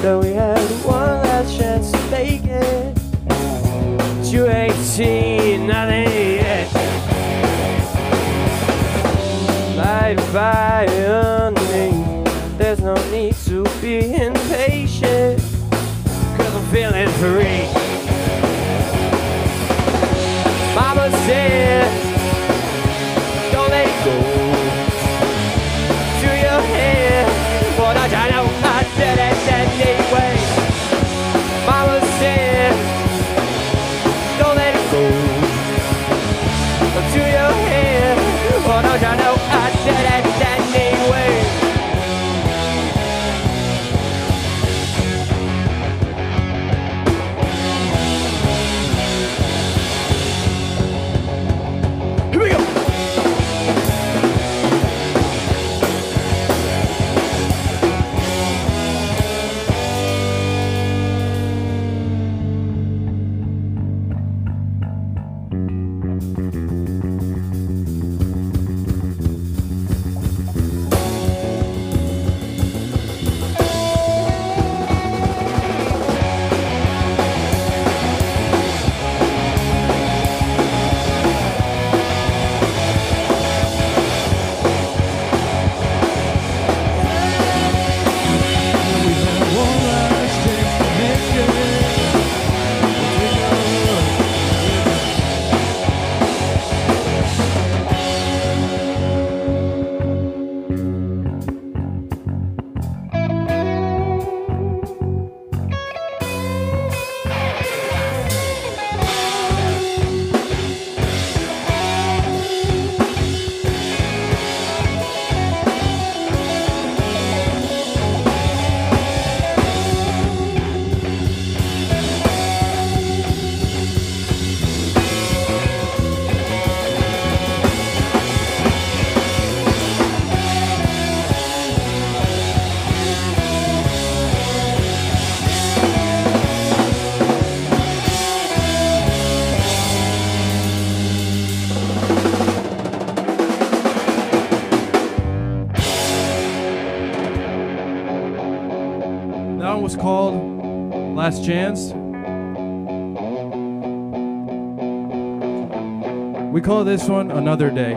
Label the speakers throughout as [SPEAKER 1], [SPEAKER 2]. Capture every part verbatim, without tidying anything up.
[SPEAKER 1] that we had one last chance to make it. But you ain't seen nothing yet. Light a fire underneath. There's no need to be impatient, 'cause I'm feeling free. Mama said, don't let it go to your head. What I know, I did it anyway. Mama said, don't let it go to your head. What I know, I did it anyway. Here we go.
[SPEAKER 2] That was called Last Chance. We call this one Another Day.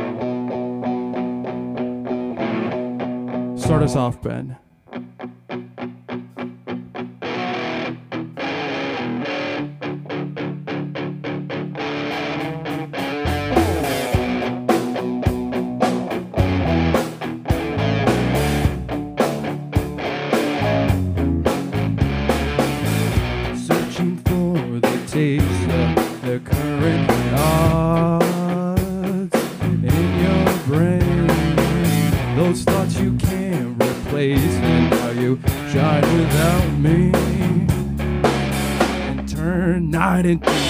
[SPEAKER 2] Start us off, Ben.
[SPEAKER 3] Searching for the taste of the current thoughts in your brain. Those thoughts you can't replace, and how you shine without me and turn night into day.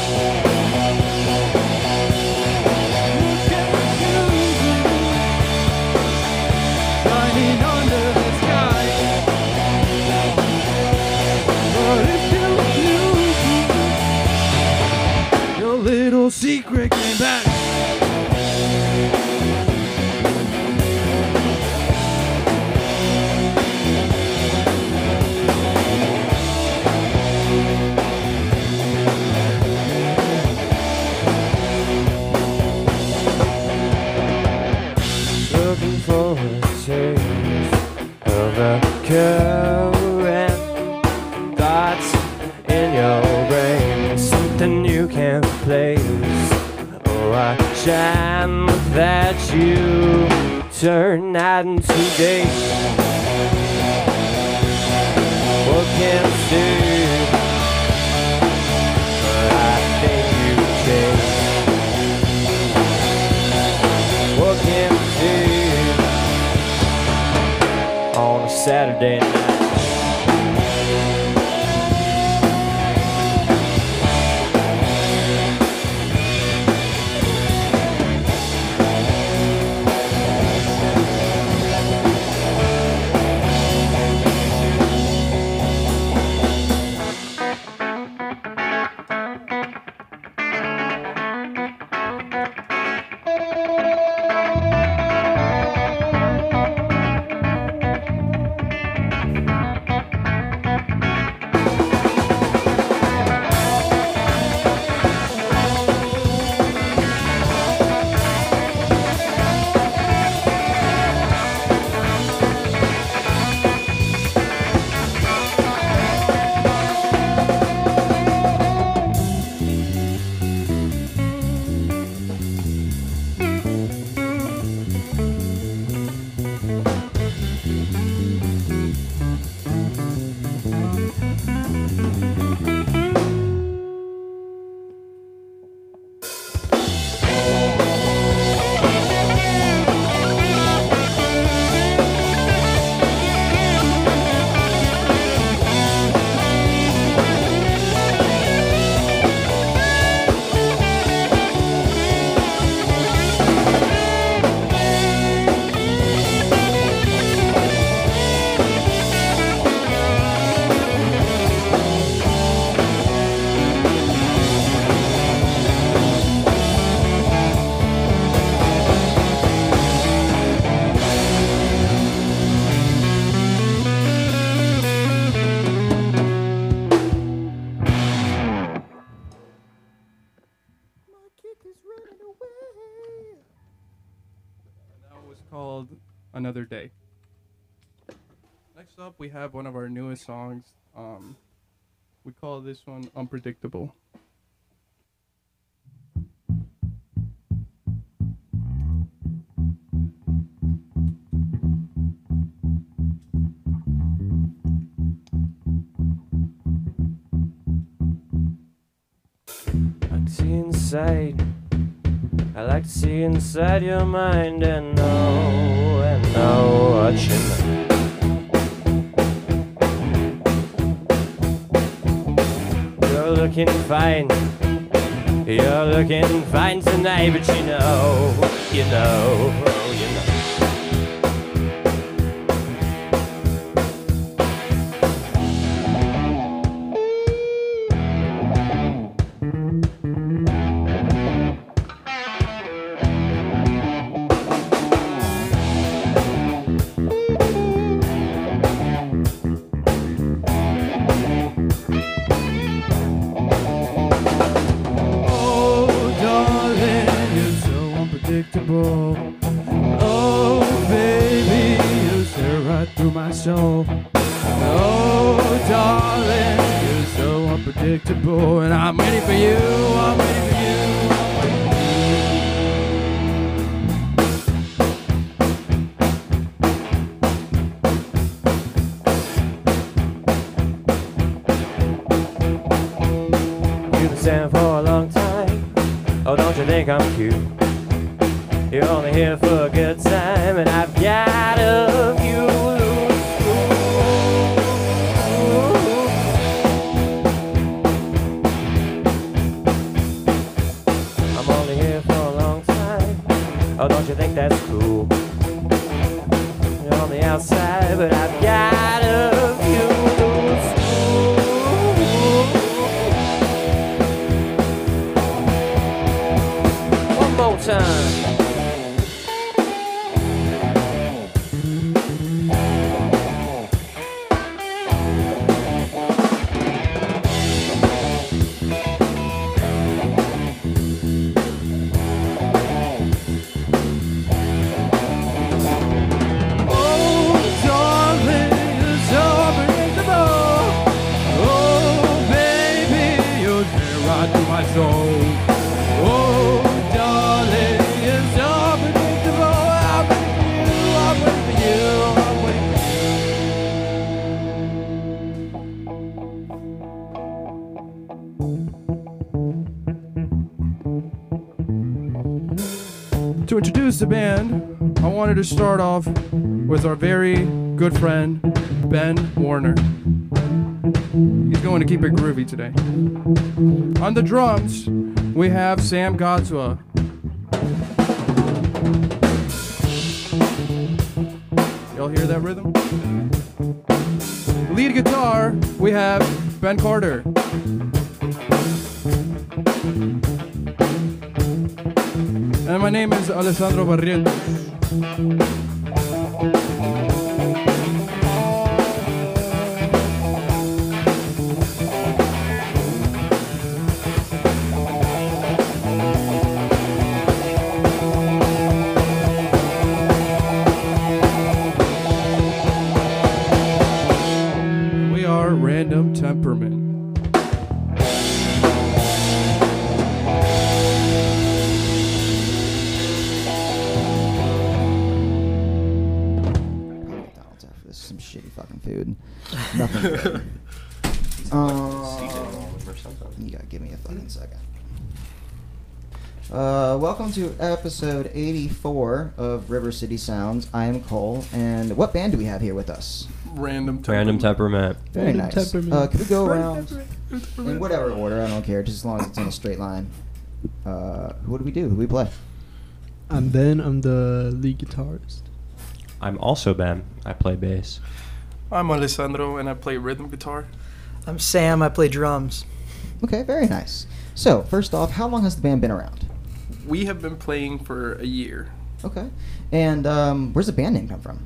[SPEAKER 3] Shining under the sky. But if you knew your little secret came back.
[SPEAKER 1] Looking for a taste of the current thoughts in your brain. Something you can't replace. Oh, I shine that you turn night into day. What can I say? But I think you changed. What can I do on a Saturday night?
[SPEAKER 3] Another Day. Next up, we have one of our newest songs. Um, we call this one Unpredictable.
[SPEAKER 1] I can see inside. I like to see inside your mind and know and know what you know. You're looking fine. You're looking fine tonight, but you know, you know, oh, you know.
[SPEAKER 3] Oh, baby, you stare right through my soul. Oh, darling, you're so unpredictable. And I'm waiting for you, I'm waiting for you, I'm waiting
[SPEAKER 1] for you. You've been saying for a long time, oh, don't you think I'm cute? You're only here for a good time, and I've got a view. I'm only here for a long time. Oh, don't you think that's cool? You're on the outside, but I've got a view. One more time.
[SPEAKER 3] To introduce the band, I wanted to start off with our very good friend, Ben Warner. He's going to keep it groovy today. On the drums, we have Sam Godzilla. Y'all hear that rhythm? Lead guitar, we have Ben Carter. And my name is Alessandro Barrientos. We are Random Temperament.
[SPEAKER 4] Food. Nothing good. uh, you gotta give me a fucking second. Uh, welcome to episode eighty-four of River City Sounds. I am Cole, and what band do we have here with us?
[SPEAKER 3] Random Temperament.
[SPEAKER 1] Random Temperament.
[SPEAKER 4] Very
[SPEAKER 2] Random
[SPEAKER 4] nice.
[SPEAKER 2] Temperament.
[SPEAKER 4] Uh, can we go around in whatever order? I don't care, just as long as it's in a straight line. Uh, what do we do? Who do we play?
[SPEAKER 2] I'm Ben. I'm the lead guitarist.
[SPEAKER 1] I'm also Ben. I play bass.
[SPEAKER 3] I'm Alessandro, and I play rhythm guitar.
[SPEAKER 5] I'm Sam. I play drums.
[SPEAKER 4] Okay, very nice. So, first off, how long has the band been around?
[SPEAKER 3] We have been playing for a year.
[SPEAKER 4] Okay. And um, where's the band name come from?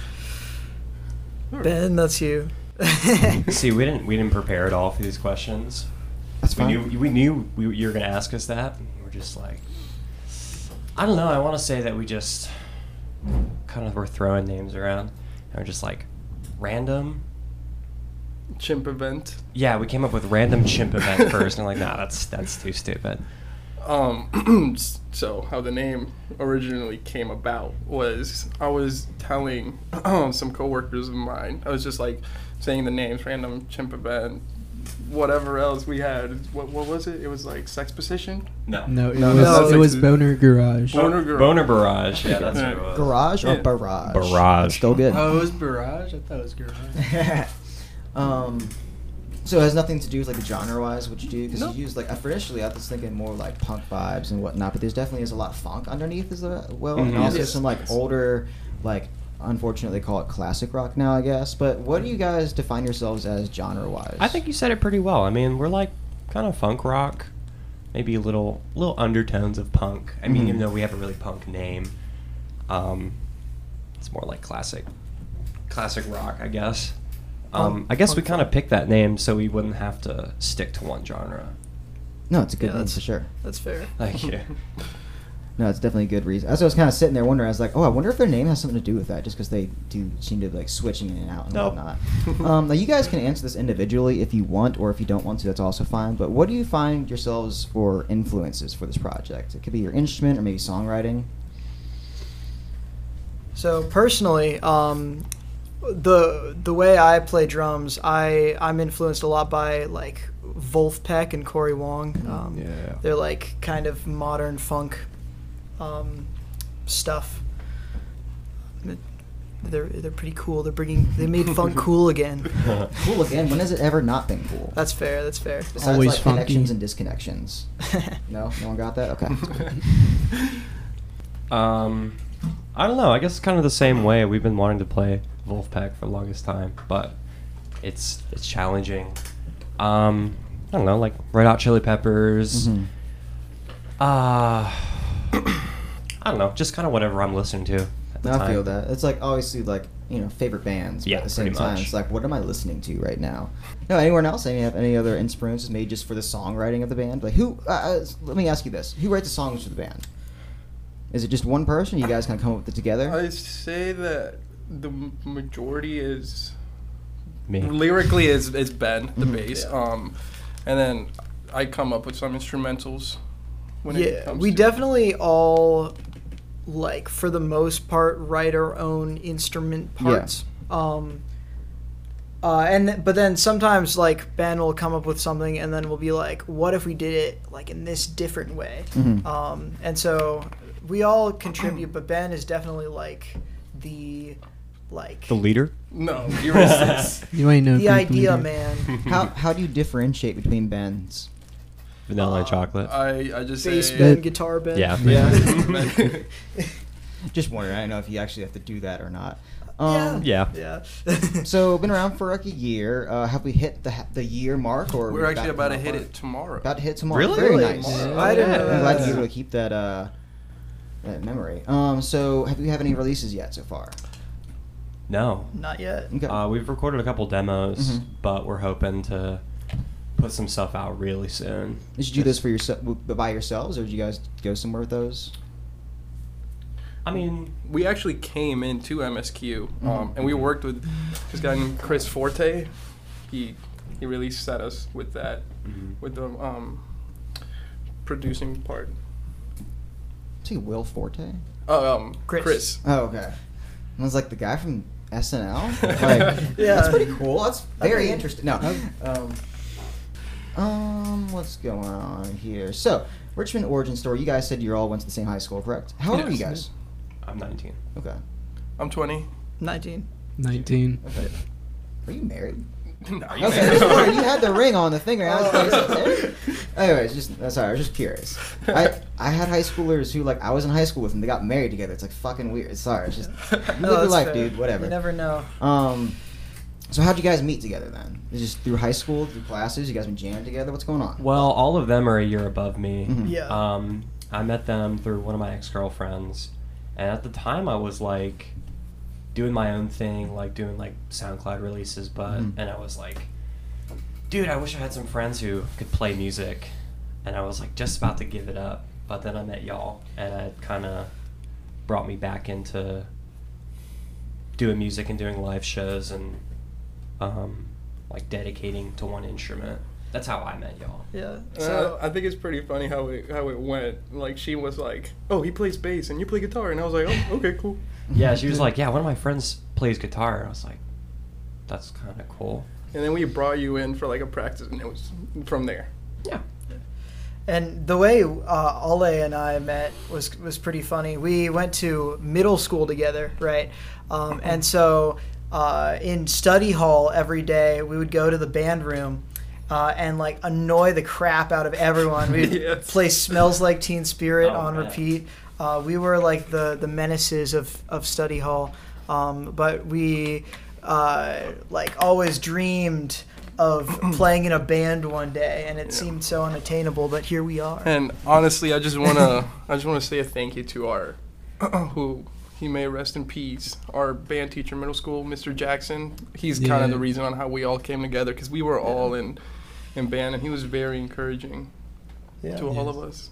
[SPEAKER 5] Ben, that's you.
[SPEAKER 1] See, we didn't we didn't prepare at all for these questions.
[SPEAKER 4] That's
[SPEAKER 1] We
[SPEAKER 4] fine.
[SPEAKER 1] knew we knew we, you were gonna ask us that. And we're just like, I don't know. I want to say that we just kind of were throwing names around, and we're just like, random.
[SPEAKER 6] Chimp event.
[SPEAKER 1] Yeah, we came up with random chimp event first, and I'm like, nah, that's that's too stupid.
[SPEAKER 6] Um, so how the name originally came about was I was telling um, some coworkers of mine. I was just like saying the names, random chimp event, whatever else we had. What what was it? It was like Sex Position.
[SPEAKER 1] No.
[SPEAKER 7] No, it
[SPEAKER 6] No,
[SPEAKER 7] was
[SPEAKER 6] no,
[SPEAKER 7] it was
[SPEAKER 6] it's-
[SPEAKER 7] Boner Garage.
[SPEAKER 6] Boner Garage.
[SPEAKER 1] Boner Barrage. Yeah, that's what it was.
[SPEAKER 4] Garage or
[SPEAKER 6] Yeah.
[SPEAKER 4] barrage?
[SPEAKER 1] Barrage.
[SPEAKER 4] Still good.
[SPEAKER 7] Oh, it was Barrage. I thought it was Garage.
[SPEAKER 4] um, so it has nothing to do with like the genre-wise what you do because
[SPEAKER 6] Nope.
[SPEAKER 4] you use like initially I was thinking more like punk vibes and whatnot, but there's definitely is a lot of funk underneath as well, and
[SPEAKER 1] Mhm.
[SPEAKER 4] also
[SPEAKER 6] Yes.
[SPEAKER 4] some like older like unfortunately they call it classic rock now I guess. But what do you guys define yourselves as genre-wise?
[SPEAKER 1] I think you said it pretty well. I mean, we're like kind of funk rock, maybe a little little undertones of punk. I mean,
[SPEAKER 4] Mhm.
[SPEAKER 1] even though we have a really punk name, um, it's more like classic, classic rock, I guess. Um,
[SPEAKER 5] Punk-
[SPEAKER 1] I guess we
[SPEAKER 5] punk
[SPEAKER 1] kind of
[SPEAKER 5] rock.
[SPEAKER 1] picked that name so we wouldn't have to stick to one genre.
[SPEAKER 4] no, it's a good
[SPEAKER 5] Yeah,
[SPEAKER 4] name
[SPEAKER 5] that's-
[SPEAKER 4] for sure.
[SPEAKER 5] That's fair.
[SPEAKER 1] Like, yeah.
[SPEAKER 4] No, it's definitely a good reason. As I was kind of sitting there wondering, I was like, oh, I wonder if their name has something to do with that, just because they do seem to be like switching in and out and
[SPEAKER 1] Nope.
[SPEAKER 4] whatnot. um, now, you guys can answer this individually if you want, or if you don't want to, that's also fine. But what do you find yourselves for influences for this project? It could be your instrument or maybe songwriting.
[SPEAKER 5] So personally, um, the the way I play drums, I I'm influenced a lot by like Wolfpack and Corey Wong. Um,
[SPEAKER 3] Yeah.
[SPEAKER 5] They're like kind of modern funk um, stuff. It- They're they're pretty cool. They're bringing they made funk cool again.
[SPEAKER 4] Cool again. When has it ever not been cool?
[SPEAKER 5] That's fair. That's fair.
[SPEAKER 4] Besides
[SPEAKER 7] Always
[SPEAKER 4] like
[SPEAKER 7] funky.
[SPEAKER 4] connections and disconnections. No, no one got that. Okay.
[SPEAKER 1] Um, I don't know. I guess it's kind of the same way. We've been wanting to play Wolfpack for the longest time, but it's it's challenging. Um, I don't know, like Red Hot Chili Peppers.
[SPEAKER 4] Mhm.
[SPEAKER 1] Uh, I don't know, just kind of whatever I'm listening to at the
[SPEAKER 4] No,
[SPEAKER 1] time.
[SPEAKER 4] I feel that. It's like obviously like you know favorite bands, but
[SPEAKER 1] Yeah,
[SPEAKER 4] at the same
[SPEAKER 1] pretty
[SPEAKER 4] time,
[SPEAKER 1] much.
[SPEAKER 4] it's like what am I listening to right now? No, anyone else? Any have any other influences made just for the songwriting of the band? Like who? Uh, uh, let me ask you this: who writes the songs for the band? Is it just one person? You guys kind of come up with it together?
[SPEAKER 6] I say that the m- majority is
[SPEAKER 1] Me.
[SPEAKER 6] lyrically is is Ben the
[SPEAKER 4] Mhm.
[SPEAKER 6] bass, um, and then I come up with some instrumentals. When it
[SPEAKER 5] Yeah,
[SPEAKER 6] comes
[SPEAKER 5] we
[SPEAKER 6] to-
[SPEAKER 5] definitely all like for the most part write our own instrument parts. Um uh and th- but then sometimes like Ben will come up with something and then we'll be like, what if we did it like in this different way?
[SPEAKER 4] Mhm.
[SPEAKER 5] Um and so we all contribute, but Ben is definitely like the like
[SPEAKER 1] The leader?
[SPEAKER 6] No, Ulysses.
[SPEAKER 7] You ain't no
[SPEAKER 5] the
[SPEAKER 7] people
[SPEAKER 5] idea
[SPEAKER 7] either.
[SPEAKER 5] man.
[SPEAKER 4] How how do you differentiate between bands?
[SPEAKER 1] Vanilla and
[SPEAKER 6] Uh,
[SPEAKER 1] chocolate.
[SPEAKER 6] I I just
[SPEAKER 5] Bass
[SPEAKER 6] say
[SPEAKER 5] Ben, guitar Ben.
[SPEAKER 1] Yeah.
[SPEAKER 6] Yeah.
[SPEAKER 4] Just wondering. I don't know if you actually have to do that or not.
[SPEAKER 5] Yeah.
[SPEAKER 4] Um,
[SPEAKER 1] Yeah.
[SPEAKER 5] Yeah.
[SPEAKER 4] So been around for like a year. Uh, have we hit the ha- the year mark or are
[SPEAKER 6] We're
[SPEAKER 4] we
[SPEAKER 6] actually about to
[SPEAKER 4] come
[SPEAKER 6] hit
[SPEAKER 4] up
[SPEAKER 6] it tomorrow.
[SPEAKER 4] About to hit tomorrow.
[SPEAKER 1] Really?
[SPEAKER 4] Very
[SPEAKER 5] Really?
[SPEAKER 4] nice.
[SPEAKER 5] Yeah. I didn't know
[SPEAKER 4] I'm glad
[SPEAKER 5] that.
[SPEAKER 4] you're able to keep that uh that memory. Um, so have we have any releases yet so far?
[SPEAKER 1] No.
[SPEAKER 5] Not yet.
[SPEAKER 4] Okay.
[SPEAKER 1] Uh, we've recorded a couple demos,
[SPEAKER 4] Mhm.
[SPEAKER 1] but we're hoping to put some stuff out really soon.
[SPEAKER 4] Did you do those for yourself by yourselves, or did you guys go somewhere with those?
[SPEAKER 1] I mean,
[SPEAKER 6] We actually came into M S Q, um,
[SPEAKER 4] Mhm.
[SPEAKER 6] and we worked with this guy named Chris Forte. He he really set us with that,
[SPEAKER 1] mhm.
[SPEAKER 6] with the um, producing part.
[SPEAKER 4] See, Will Forte.
[SPEAKER 6] Oh, um,
[SPEAKER 5] Chris.
[SPEAKER 6] Chris.
[SPEAKER 4] Oh, okay. I was like the guy from S N L. Like,
[SPEAKER 5] Yeah.
[SPEAKER 4] that's pretty cool. That's very
[SPEAKER 5] Okay.
[SPEAKER 4] interesting. No. Um, um, what's going on here? So, Richmond origin story. You guys said you all went to the same high school, correct? How old are you
[SPEAKER 6] Yes.
[SPEAKER 4] guys?
[SPEAKER 1] I'm nineteen.
[SPEAKER 4] Okay.
[SPEAKER 6] I'm twenty.
[SPEAKER 5] nineteen.
[SPEAKER 7] nineteen.
[SPEAKER 4] Okay. Are you married?
[SPEAKER 6] No,
[SPEAKER 4] Okay, just wondering, you had the ring on the finger. I was like, anyways, just uh, sorry, I was just curious. I I had high schoolers who like I was in high school with and they got married together. It's like fucking weird. Sorry, it's just you live your
[SPEAKER 5] that's
[SPEAKER 4] life,
[SPEAKER 5] fair.
[SPEAKER 4] dude. Whatever.
[SPEAKER 5] You never know.
[SPEAKER 4] Um, so how'd you guys meet together then? Is it just through high school, through classes? You guys been jamming together? What's going on?
[SPEAKER 1] Well, all of them are a year above me.
[SPEAKER 4] Mhm.
[SPEAKER 5] Yeah.
[SPEAKER 1] Um, I met them through one of my ex-girlfriends, and at the time I was like doing my own thing, like doing like SoundCloud releases, but
[SPEAKER 4] Mhm.
[SPEAKER 1] and I was like, dude, I wish I had some friends who could play music, and I was like just about to give it up, but then I met y'all, and it kind of brought me back into doing music and doing live shows and um, like dedicating to one instrument. That's how I met y'all.
[SPEAKER 5] Yeah.
[SPEAKER 6] So
[SPEAKER 5] So
[SPEAKER 6] I think it's pretty funny how it how it went. Like she was like, "Oh, he plays bass and you play guitar," and I was like, "Oh, okay, cool."
[SPEAKER 1] Yeah, she was like, yeah, one of my friends plays guitar. I was like, that's kind of cool.
[SPEAKER 6] And then we brought you in for like a practice, and it was from there.
[SPEAKER 1] Yeah.
[SPEAKER 5] And the way uh, Ale and I met was was pretty funny. We went to middle school together, right? Um, and so uh, in study hall every day, we would go to the band room uh, and like annoy the crap out of everyone. We'd
[SPEAKER 6] Yes.
[SPEAKER 5] play "Smells Like Teen Spirit"
[SPEAKER 1] Oh,
[SPEAKER 5] on
[SPEAKER 1] man.
[SPEAKER 5] repeat. Uh, we were like the the menaces of of study hall, um, but we uh, like always dreamed of playing in a band one day, and it
[SPEAKER 6] Yeah.
[SPEAKER 5] seemed so unattainable, but here we are.
[SPEAKER 6] And honestly, I just wanna I just wanna say a thank you to our who he may rest in peace, our band teacher, middle school, Mister Jackson. He's kind
[SPEAKER 7] Yeah.
[SPEAKER 6] of the reason on how we all came together because we were all in in band, and he was very encouraging
[SPEAKER 5] Yeah.
[SPEAKER 6] to all
[SPEAKER 7] Yes.
[SPEAKER 6] of us.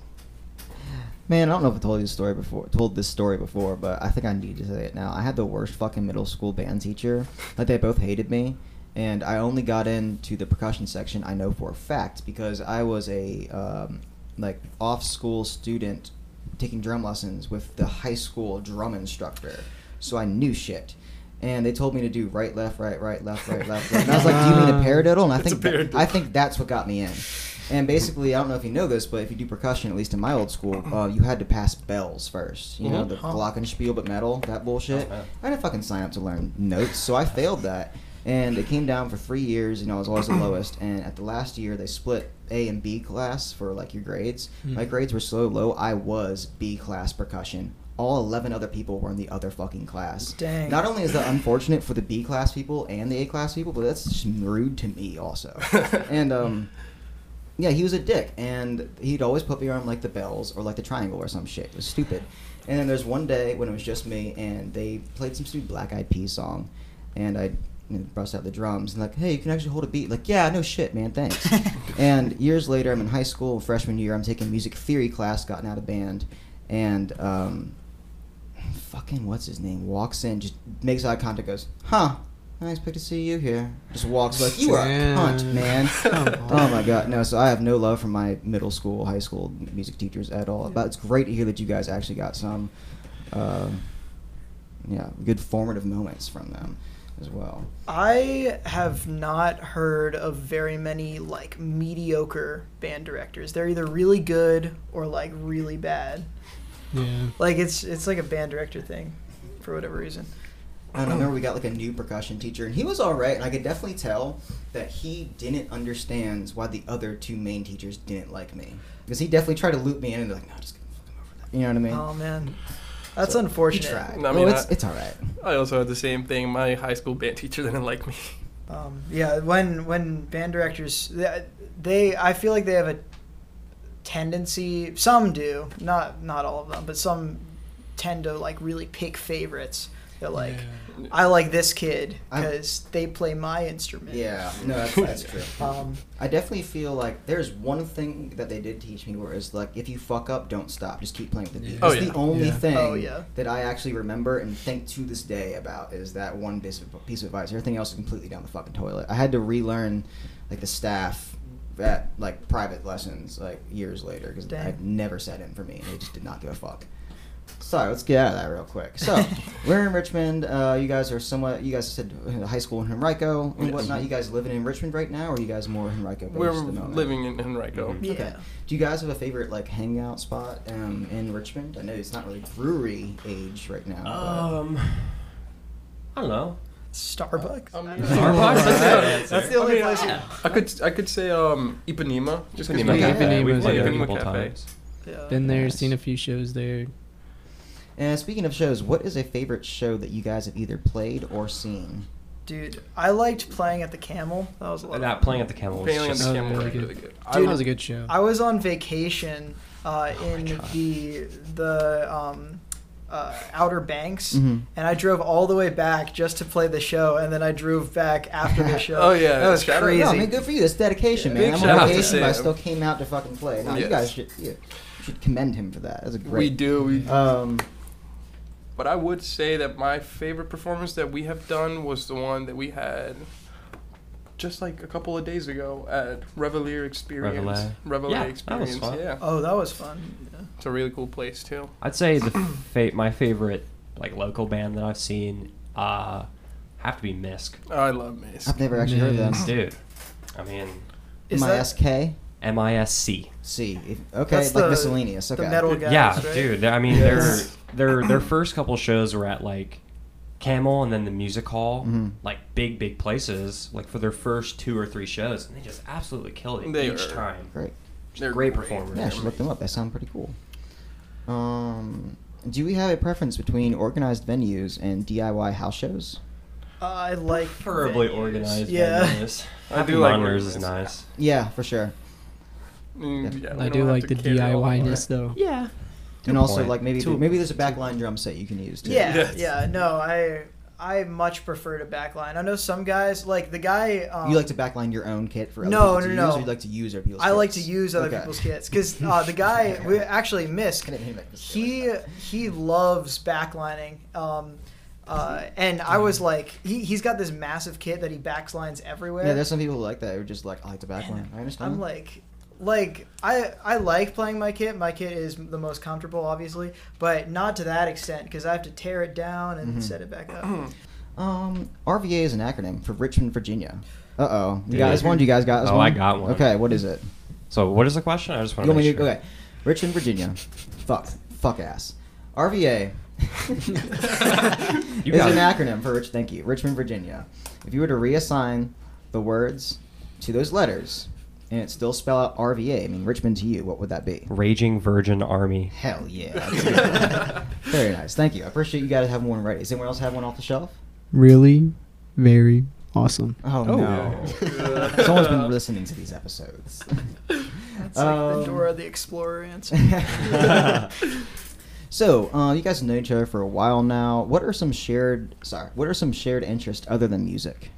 [SPEAKER 4] Man, I don't know if I told you this story before. Told this story before, but I think I need to say it now. I had the worst fucking middle school band teacher. Like they both hated me, and I only got into the percussion section. I know for a fact because I was a um, like off-school student taking drum lessons with the high school drum instructor, so I knew shit. And they told me to do right, left, right, right, left, right, left, right. And I was like, "Do you mean a paradiddle?" And I
[SPEAKER 6] It's a
[SPEAKER 4] think that-
[SPEAKER 6] paradiddle.
[SPEAKER 4] I think that's what got me in. And basically, I don't know if you know this, but if you do percussion, at least in my old school, uh, you had to pass bells first. You know,
[SPEAKER 6] Mhm.
[SPEAKER 4] the
[SPEAKER 5] Huh.
[SPEAKER 4] glockenspiel but metal, that bullshit.
[SPEAKER 1] Oh, man.
[SPEAKER 4] I didn't fucking sign up to learn notes, so I failed that. And it came down for three years, and I was always the lowest. And at the last year, they split A and B class for like your grades. My
[SPEAKER 7] Mm.
[SPEAKER 4] grades were so low, I was B class percussion. All eleven other people were in the other fucking class.
[SPEAKER 5] Dang.
[SPEAKER 4] Not only is that unfortunate for the B class people and the A class people, but that's just rude to me also. And um, yeah, he was a dick, and he'd always put me on like the bells or like the triangle or some shit. It was stupid. And then there's one day when it was just me, and they played some stupid Black Eyed Peas song, and I you know, bust out the drums and like, hey, you can actually hold a beat. Like, yeah, no shit, man, thanks. And years later, I'm in high school, freshman year. I'm taking music theory class, gotten out of band, and um, fucking what's his name walks in, just makes eye contact, goes, huh. I expect to see you here. Just walks like, you are a cunt,
[SPEAKER 7] Damn.
[SPEAKER 4] man.
[SPEAKER 7] Come
[SPEAKER 4] Oh
[SPEAKER 7] on.
[SPEAKER 4] my god, no. So I have no love for my middle school, high school music teachers at all. But it's great to hear that you guys actually got some, uh, yeah, good formative moments from them as well.
[SPEAKER 5] I have not heard of very many like mediocre band directors. They're either really good or like really bad.
[SPEAKER 7] Yeah.
[SPEAKER 5] Like it's it's like a band director thing, for whatever reason.
[SPEAKER 4] I don't know, remember we got like a new percussion teacher, and he was all right, and I could definitely tell that he didn't understand why the other two main teachers didn't like me, because he definitely tried to loop me in and be like, no, just get the fuck over that. You know what I mean?
[SPEAKER 5] Oh man, that's
[SPEAKER 4] So,
[SPEAKER 5] unfortunate.
[SPEAKER 4] He tried.
[SPEAKER 6] I
[SPEAKER 4] I
[SPEAKER 6] mean,
[SPEAKER 4] well, it's,
[SPEAKER 6] I-
[SPEAKER 4] it's all right.
[SPEAKER 6] I also had the same thing. My high school band teacher didn't like me.
[SPEAKER 5] Um, yeah, when when band directors, they, they, I feel like they have a tendency. Some do, not not all of them, but some tend to like really pick favorites. They're like,
[SPEAKER 7] Yeah.
[SPEAKER 5] I like this kid
[SPEAKER 4] I'm-
[SPEAKER 5] because they play my instrument.
[SPEAKER 4] Yeah, no, that's, that's true.
[SPEAKER 5] Um,
[SPEAKER 4] I definitely feel like there's one thing that they did teach me where it's like, if you fuck up, don't stop. Just keep playing with the beat.
[SPEAKER 7] Yeah.
[SPEAKER 6] Oh,
[SPEAKER 4] It's
[SPEAKER 6] yeah.
[SPEAKER 4] the only
[SPEAKER 7] Yeah.
[SPEAKER 4] thing
[SPEAKER 5] Oh, yeah.
[SPEAKER 4] that I actually remember and think to this day about is that one piece of, piece of advice. Everything else is completely down the fucking toilet. I had to relearn like the staff at like private lessons like years later because
[SPEAKER 5] Dang.
[SPEAKER 4] I'd never sat in for me and they just did not give a fuck. Sorry, let's get out of that real quick. So, we're in Richmond. Uh, you guys are somewhat, you guys said uh, high school in Henrico and
[SPEAKER 6] Yes.
[SPEAKER 4] whatnot. You guys living in Richmond right now, or are you guys more Henrico based
[SPEAKER 6] We're
[SPEAKER 4] at the moment?
[SPEAKER 6] living in Henrico.
[SPEAKER 1] Mhm.
[SPEAKER 5] yeah.
[SPEAKER 4] Okay. Do you guys have a favorite like hangout spot um, in Richmond? I know it's not really brewery age right now.
[SPEAKER 1] Um, I don't know.
[SPEAKER 5] Starbucks.
[SPEAKER 6] Um,
[SPEAKER 1] Starbucks? That's it.
[SPEAKER 5] That's the only
[SPEAKER 6] I mean,
[SPEAKER 5] place.
[SPEAKER 6] I could I could say um Ipanema just because
[SPEAKER 1] Ipanema
[SPEAKER 6] we,
[SPEAKER 7] Cafe.
[SPEAKER 1] Cafe. We've
[SPEAKER 7] Ipanema
[SPEAKER 1] played there a
[SPEAKER 6] Ipanema
[SPEAKER 1] couple
[SPEAKER 6] Cafe.
[SPEAKER 1] times.
[SPEAKER 5] Yeah.
[SPEAKER 7] Been there,
[SPEAKER 4] Nice.
[SPEAKER 7] seen a few shows there.
[SPEAKER 4] And speaking of shows, what is a favorite show that you guys have either played or seen?
[SPEAKER 5] Dude, I liked playing at the Camel. That was a lot. of
[SPEAKER 1] Not
[SPEAKER 5] fun.
[SPEAKER 1] playing at the Camel was
[SPEAKER 6] Failing on
[SPEAKER 1] just
[SPEAKER 6] the
[SPEAKER 7] Oh,
[SPEAKER 6] camera
[SPEAKER 7] really
[SPEAKER 6] was
[SPEAKER 7] good.
[SPEAKER 6] really good.
[SPEAKER 7] That was a good show.
[SPEAKER 5] I was on vacation uh,
[SPEAKER 1] Oh my
[SPEAKER 5] in
[SPEAKER 1] God.
[SPEAKER 5] the the um, uh, Outer Banks,
[SPEAKER 4] Mhm.
[SPEAKER 5] and I drove all the way back just to play the show, and then I drove back after the show.
[SPEAKER 6] Oh, yeah,
[SPEAKER 5] that was
[SPEAKER 6] shout out.
[SPEAKER 5] crazy.
[SPEAKER 4] No, I mean, good for you. That's dedication,
[SPEAKER 6] Yeah.
[SPEAKER 4] man.
[SPEAKER 6] Big
[SPEAKER 4] I'm
[SPEAKER 6] shout
[SPEAKER 4] on
[SPEAKER 6] out to
[SPEAKER 4] vacation, but I
[SPEAKER 6] Sam.
[SPEAKER 4] still came out to fucking play. No, you
[SPEAKER 6] Yes.
[SPEAKER 4] guys should, you should commend him for that. That's a great.
[SPEAKER 6] We do. We,
[SPEAKER 4] Um,
[SPEAKER 6] but I would say that my favorite performance that we have done was the one that we had just like a couple of days ago at Revelier Experience.
[SPEAKER 1] Reveille.
[SPEAKER 6] Reveille
[SPEAKER 1] Yeah, that was
[SPEAKER 6] Experience.
[SPEAKER 1] fun.
[SPEAKER 6] Yeah,
[SPEAKER 5] Oh, that was fun. Yeah.
[SPEAKER 6] it's a really cool place too.
[SPEAKER 1] I'd say the fa- my favorite like local band that I've seen uh have to be Misk.
[SPEAKER 6] Oh, I love Mace.
[SPEAKER 4] I've never actually heard of them.
[SPEAKER 7] Nice.
[SPEAKER 1] Dude, I mean
[SPEAKER 5] Is
[SPEAKER 4] M I S K
[SPEAKER 1] M I S C.
[SPEAKER 4] C. If- Okay,
[SPEAKER 5] That's
[SPEAKER 4] like
[SPEAKER 5] the-
[SPEAKER 4] miscellaneous. Okay.
[SPEAKER 5] The metal guys,
[SPEAKER 1] Yeah,
[SPEAKER 5] right?
[SPEAKER 1] dude. I mean,
[SPEAKER 6] Yes.
[SPEAKER 1] their their their first couple shows were at like Camel and then the Music Hall,
[SPEAKER 4] Mhm.
[SPEAKER 1] like big big places. Like for their first two or three shows, and they just absolutely killed it
[SPEAKER 6] They
[SPEAKER 1] each
[SPEAKER 6] are-
[SPEAKER 1] time.
[SPEAKER 4] Great.
[SPEAKER 6] They're
[SPEAKER 1] great performers.
[SPEAKER 4] Yeah, I should look them up. They sound pretty cool. Um, do we have a preference between organized venues and D I Y house shows?
[SPEAKER 5] I like
[SPEAKER 1] Preferably
[SPEAKER 5] venues.
[SPEAKER 1] organized
[SPEAKER 5] Yeah.
[SPEAKER 1] venues.
[SPEAKER 6] I
[SPEAKER 1] Happy
[SPEAKER 6] do like
[SPEAKER 1] Miners is
[SPEAKER 6] organized.
[SPEAKER 1] nice.
[SPEAKER 4] Yeah, for sure.
[SPEAKER 6] Mm, yeah, we
[SPEAKER 7] I
[SPEAKER 6] don't
[SPEAKER 7] do
[SPEAKER 6] have
[SPEAKER 7] like
[SPEAKER 6] to
[SPEAKER 7] the
[SPEAKER 6] carry all the
[SPEAKER 7] DIY-ness though.
[SPEAKER 1] Yeah.
[SPEAKER 4] And also,
[SPEAKER 1] point.
[SPEAKER 4] like maybe
[SPEAKER 1] Two-
[SPEAKER 4] maybe there's a backline drum set you can use too.
[SPEAKER 5] Yeah,
[SPEAKER 6] Yes.
[SPEAKER 5] yeah. No, I I much prefer to backline. I know some guys like the guy. Um,
[SPEAKER 4] You like to backline your own kit for other
[SPEAKER 5] No,
[SPEAKER 4] people to
[SPEAKER 5] no,
[SPEAKER 4] use,
[SPEAKER 5] no.
[SPEAKER 4] or you like to use other people's
[SPEAKER 5] I like to
[SPEAKER 4] kits?
[SPEAKER 5] use other
[SPEAKER 4] Okay.
[SPEAKER 5] people's kits because uh, the guy we actually missed.
[SPEAKER 4] I didn't mean to make this
[SPEAKER 5] He he loves backlining. Um, uh, and I was like, he he's got this massive kit that he backlines everywhere.
[SPEAKER 4] Yeah, there's some people who like that. Who are just like, I like to backline. I understand.
[SPEAKER 5] I'm like, like I I like playing my kit. My kit is the most comfortable, obviously, but not to that extent because I have to tear it down and
[SPEAKER 4] Mhm.
[SPEAKER 5] set it back up.
[SPEAKER 4] Um, R V A is an acronym for Richmond, Virginia. Uh oh. You
[SPEAKER 1] Dude.
[SPEAKER 4] got this one? Do you guys got this
[SPEAKER 1] Oh,
[SPEAKER 4] one?
[SPEAKER 1] I got one.
[SPEAKER 4] Okay, what is it?
[SPEAKER 1] So what is the question? I just want
[SPEAKER 4] You
[SPEAKER 1] to
[SPEAKER 4] want me
[SPEAKER 1] make
[SPEAKER 4] to,
[SPEAKER 1] sure.
[SPEAKER 4] okay. Richmond, Virginia. Fuck. Fuck ass. R V A
[SPEAKER 1] You
[SPEAKER 4] is
[SPEAKER 1] got
[SPEAKER 4] an
[SPEAKER 1] it.
[SPEAKER 4] acronym for Rich. Thank you, Richmond, Virginia. If you were to reassign the words to those letters, and it still spell out R V A, I mean Richmond to you, what would that be?
[SPEAKER 1] Raging Virgin Army.
[SPEAKER 4] Hell yeah. That's a good one. Very nice. Thank you. I appreciate you guys having one ready. Does anyone else have one off the shelf?
[SPEAKER 7] Really, very awesome.
[SPEAKER 4] Oh,
[SPEAKER 1] Oh.
[SPEAKER 4] no. Someone's been listening to these episodes.
[SPEAKER 5] That's like
[SPEAKER 4] Um,
[SPEAKER 5] the Dora the Explorer answer.
[SPEAKER 4] So, uh, you guys have known each other for a while now. What are some shared? Sorry, what are some shared interests other than music?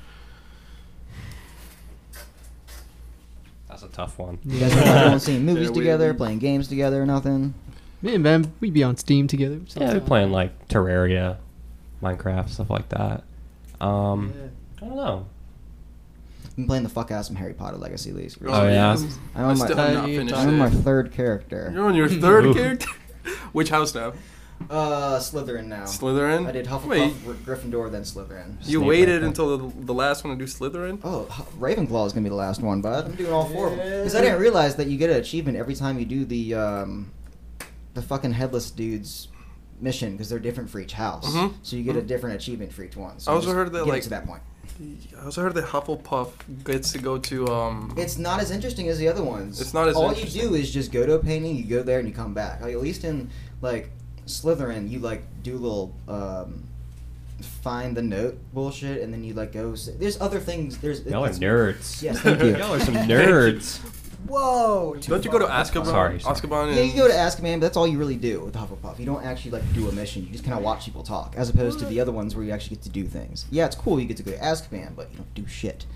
[SPEAKER 1] That's a tough one.
[SPEAKER 4] You guys have like, going seeing movies
[SPEAKER 6] Yeah, we-
[SPEAKER 4] together,
[SPEAKER 6] we-
[SPEAKER 4] playing games together, nothing.
[SPEAKER 7] Me and Ben, we'd be on Steam together.
[SPEAKER 1] Yeah, we're
[SPEAKER 7] sometime.
[SPEAKER 1] playing like Terraria, Minecraft, stuff like that. Um, I don't know.
[SPEAKER 4] I've been playing the fuck out of some Harry Potter Legacy League.
[SPEAKER 1] Oh, yeah?
[SPEAKER 4] I'm
[SPEAKER 6] I
[SPEAKER 4] on
[SPEAKER 6] still
[SPEAKER 4] my,
[SPEAKER 6] have not
[SPEAKER 7] Uh,
[SPEAKER 6] finished
[SPEAKER 4] I'm on my
[SPEAKER 6] it.
[SPEAKER 4] third character.
[SPEAKER 6] You're on your third
[SPEAKER 1] Ooh.
[SPEAKER 6] character? Which house now?
[SPEAKER 4] Uh, Slytherin now.
[SPEAKER 6] Slytherin?
[SPEAKER 4] I did Hufflepuff,
[SPEAKER 6] Wait,
[SPEAKER 4] Gry- Gryffindor, then Slytherin.
[SPEAKER 6] you
[SPEAKER 1] Snape,
[SPEAKER 6] waited
[SPEAKER 1] I think.
[SPEAKER 6] until the, the last one to do Slytherin?
[SPEAKER 4] Oh, H- Ravenclaw is gonna be the last one, bud. I'm doing all four of them because I didn't realize that you get an achievement every time you do the um, the fucking headless dude's mission because they're different for each house.
[SPEAKER 6] Mhm.
[SPEAKER 4] So you get a
[SPEAKER 6] Mhm.
[SPEAKER 4] different achievement for each one. So
[SPEAKER 6] I
[SPEAKER 4] you
[SPEAKER 6] also
[SPEAKER 4] just
[SPEAKER 6] heard that,
[SPEAKER 4] get
[SPEAKER 6] like-
[SPEAKER 4] to that point.
[SPEAKER 6] I also heard that Hufflepuff gets to go to, um...
[SPEAKER 4] It's not as interesting as the other ones.
[SPEAKER 6] It's not as
[SPEAKER 4] All
[SPEAKER 6] interesting.
[SPEAKER 4] you do is just go to a painting, you go there, and you come back. Like, at least in like Slytherin, you like do little um, find the note bullshit, and then you like go. s There's other things. There's
[SPEAKER 1] Y'all are
[SPEAKER 4] it's-
[SPEAKER 1] nerds.
[SPEAKER 4] Yes, thank you.
[SPEAKER 1] Y'all are some nerds.
[SPEAKER 5] Whoa! too
[SPEAKER 6] Don't you go to
[SPEAKER 5] far.
[SPEAKER 6] Azkaban?
[SPEAKER 1] Sorry, sorry.
[SPEAKER 6] Azkaban
[SPEAKER 4] Yeah,
[SPEAKER 6] and-
[SPEAKER 4] you go to Azkaban, but that's all you really do with Hufflepuff. You don't actually like do a mission. You just kind of watch people talk, as opposed to the other ones where you actually get to do things. Yeah, it's cool. You get to go to Azkaban, but you don't do shit.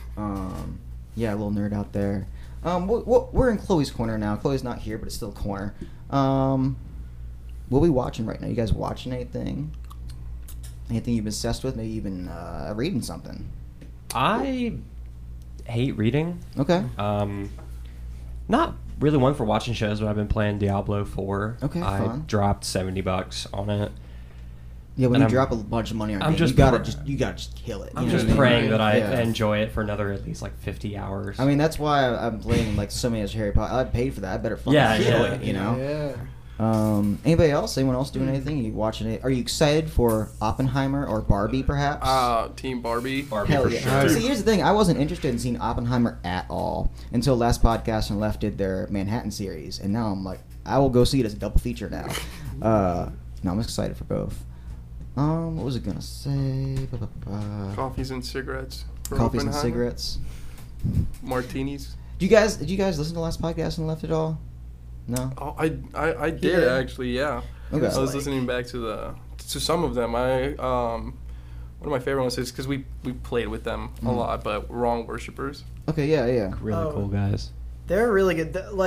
[SPEAKER 4] Um, yeah, a little nerd out there. Um, we we're in Chloe's corner now. Chloe's not here, but it's still a corner. Um, what are we watching right now? You guys watching anything? Anything you've been obsessed with? Maybe you've been uh, reading something.
[SPEAKER 1] I hate reading.
[SPEAKER 4] Okay.
[SPEAKER 1] Um, not really one for watching shows, but I've been playing Diablo four.
[SPEAKER 4] Okay,
[SPEAKER 1] I
[SPEAKER 4] fun.
[SPEAKER 1] dropped seventy bucks on it.
[SPEAKER 4] Yeah, when
[SPEAKER 1] And
[SPEAKER 4] you
[SPEAKER 1] I'm-
[SPEAKER 4] drop a bunch of money on a
[SPEAKER 1] I'm
[SPEAKER 4] game,
[SPEAKER 1] just
[SPEAKER 4] you gotta
[SPEAKER 1] pr-
[SPEAKER 4] just you gotta just kill it.
[SPEAKER 1] I'm
[SPEAKER 4] you know
[SPEAKER 1] just
[SPEAKER 4] what I mean?
[SPEAKER 1] praying that I
[SPEAKER 4] Yeah.
[SPEAKER 1] enjoy it for another at least like fifty hours.
[SPEAKER 4] I mean, that's why I- I'm playing like so many as Harry Potter. I paid for that. I better fucking
[SPEAKER 1] Yeah,
[SPEAKER 4] kill
[SPEAKER 1] yeah.
[SPEAKER 4] it, you know.
[SPEAKER 7] Yeah.
[SPEAKER 4] Um, anybody else? Anyone else doing anything? You watching it? Are you excited for Oppenheimer or Barbie, perhaps?
[SPEAKER 6] Uh, Team Barbie.
[SPEAKER 1] Barbie
[SPEAKER 4] Hell
[SPEAKER 1] for
[SPEAKER 4] yeah!
[SPEAKER 1] sure.
[SPEAKER 4] See, here's the thing. I wasn't interested in seeing Oppenheimer at all until last podcast and Left did their Manhattan series, and now I'm like, I will go see it as a double feature now. Uh, no, I'm excited for both. Um, what was I gonna say? Ba, ba, ba.
[SPEAKER 6] Coffees and cigarettes. for
[SPEAKER 4] Coffees and
[SPEAKER 6] Oppenheimer.
[SPEAKER 4] cigarettes.
[SPEAKER 6] Martinis.
[SPEAKER 4] Do you guys? Did you guys listen to the last podcast and Left at all? No.
[SPEAKER 6] Oh, I, I, I did
[SPEAKER 5] did.
[SPEAKER 6] actually, yeah.
[SPEAKER 4] Okay.
[SPEAKER 6] I was
[SPEAKER 5] Like-
[SPEAKER 6] listening back to the to some of them. I um, one of my favorite ones is because we we played with them a
[SPEAKER 4] Mhm.
[SPEAKER 6] lot, but Wrong Worshippers.
[SPEAKER 4] Okay. Yeah. Yeah.
[SPEAKER 1] Really
[SPEAKER 5] Oh.
[SPEAKER 1] cool guys.
[SPEAKER 5] They're really good. Th- Like,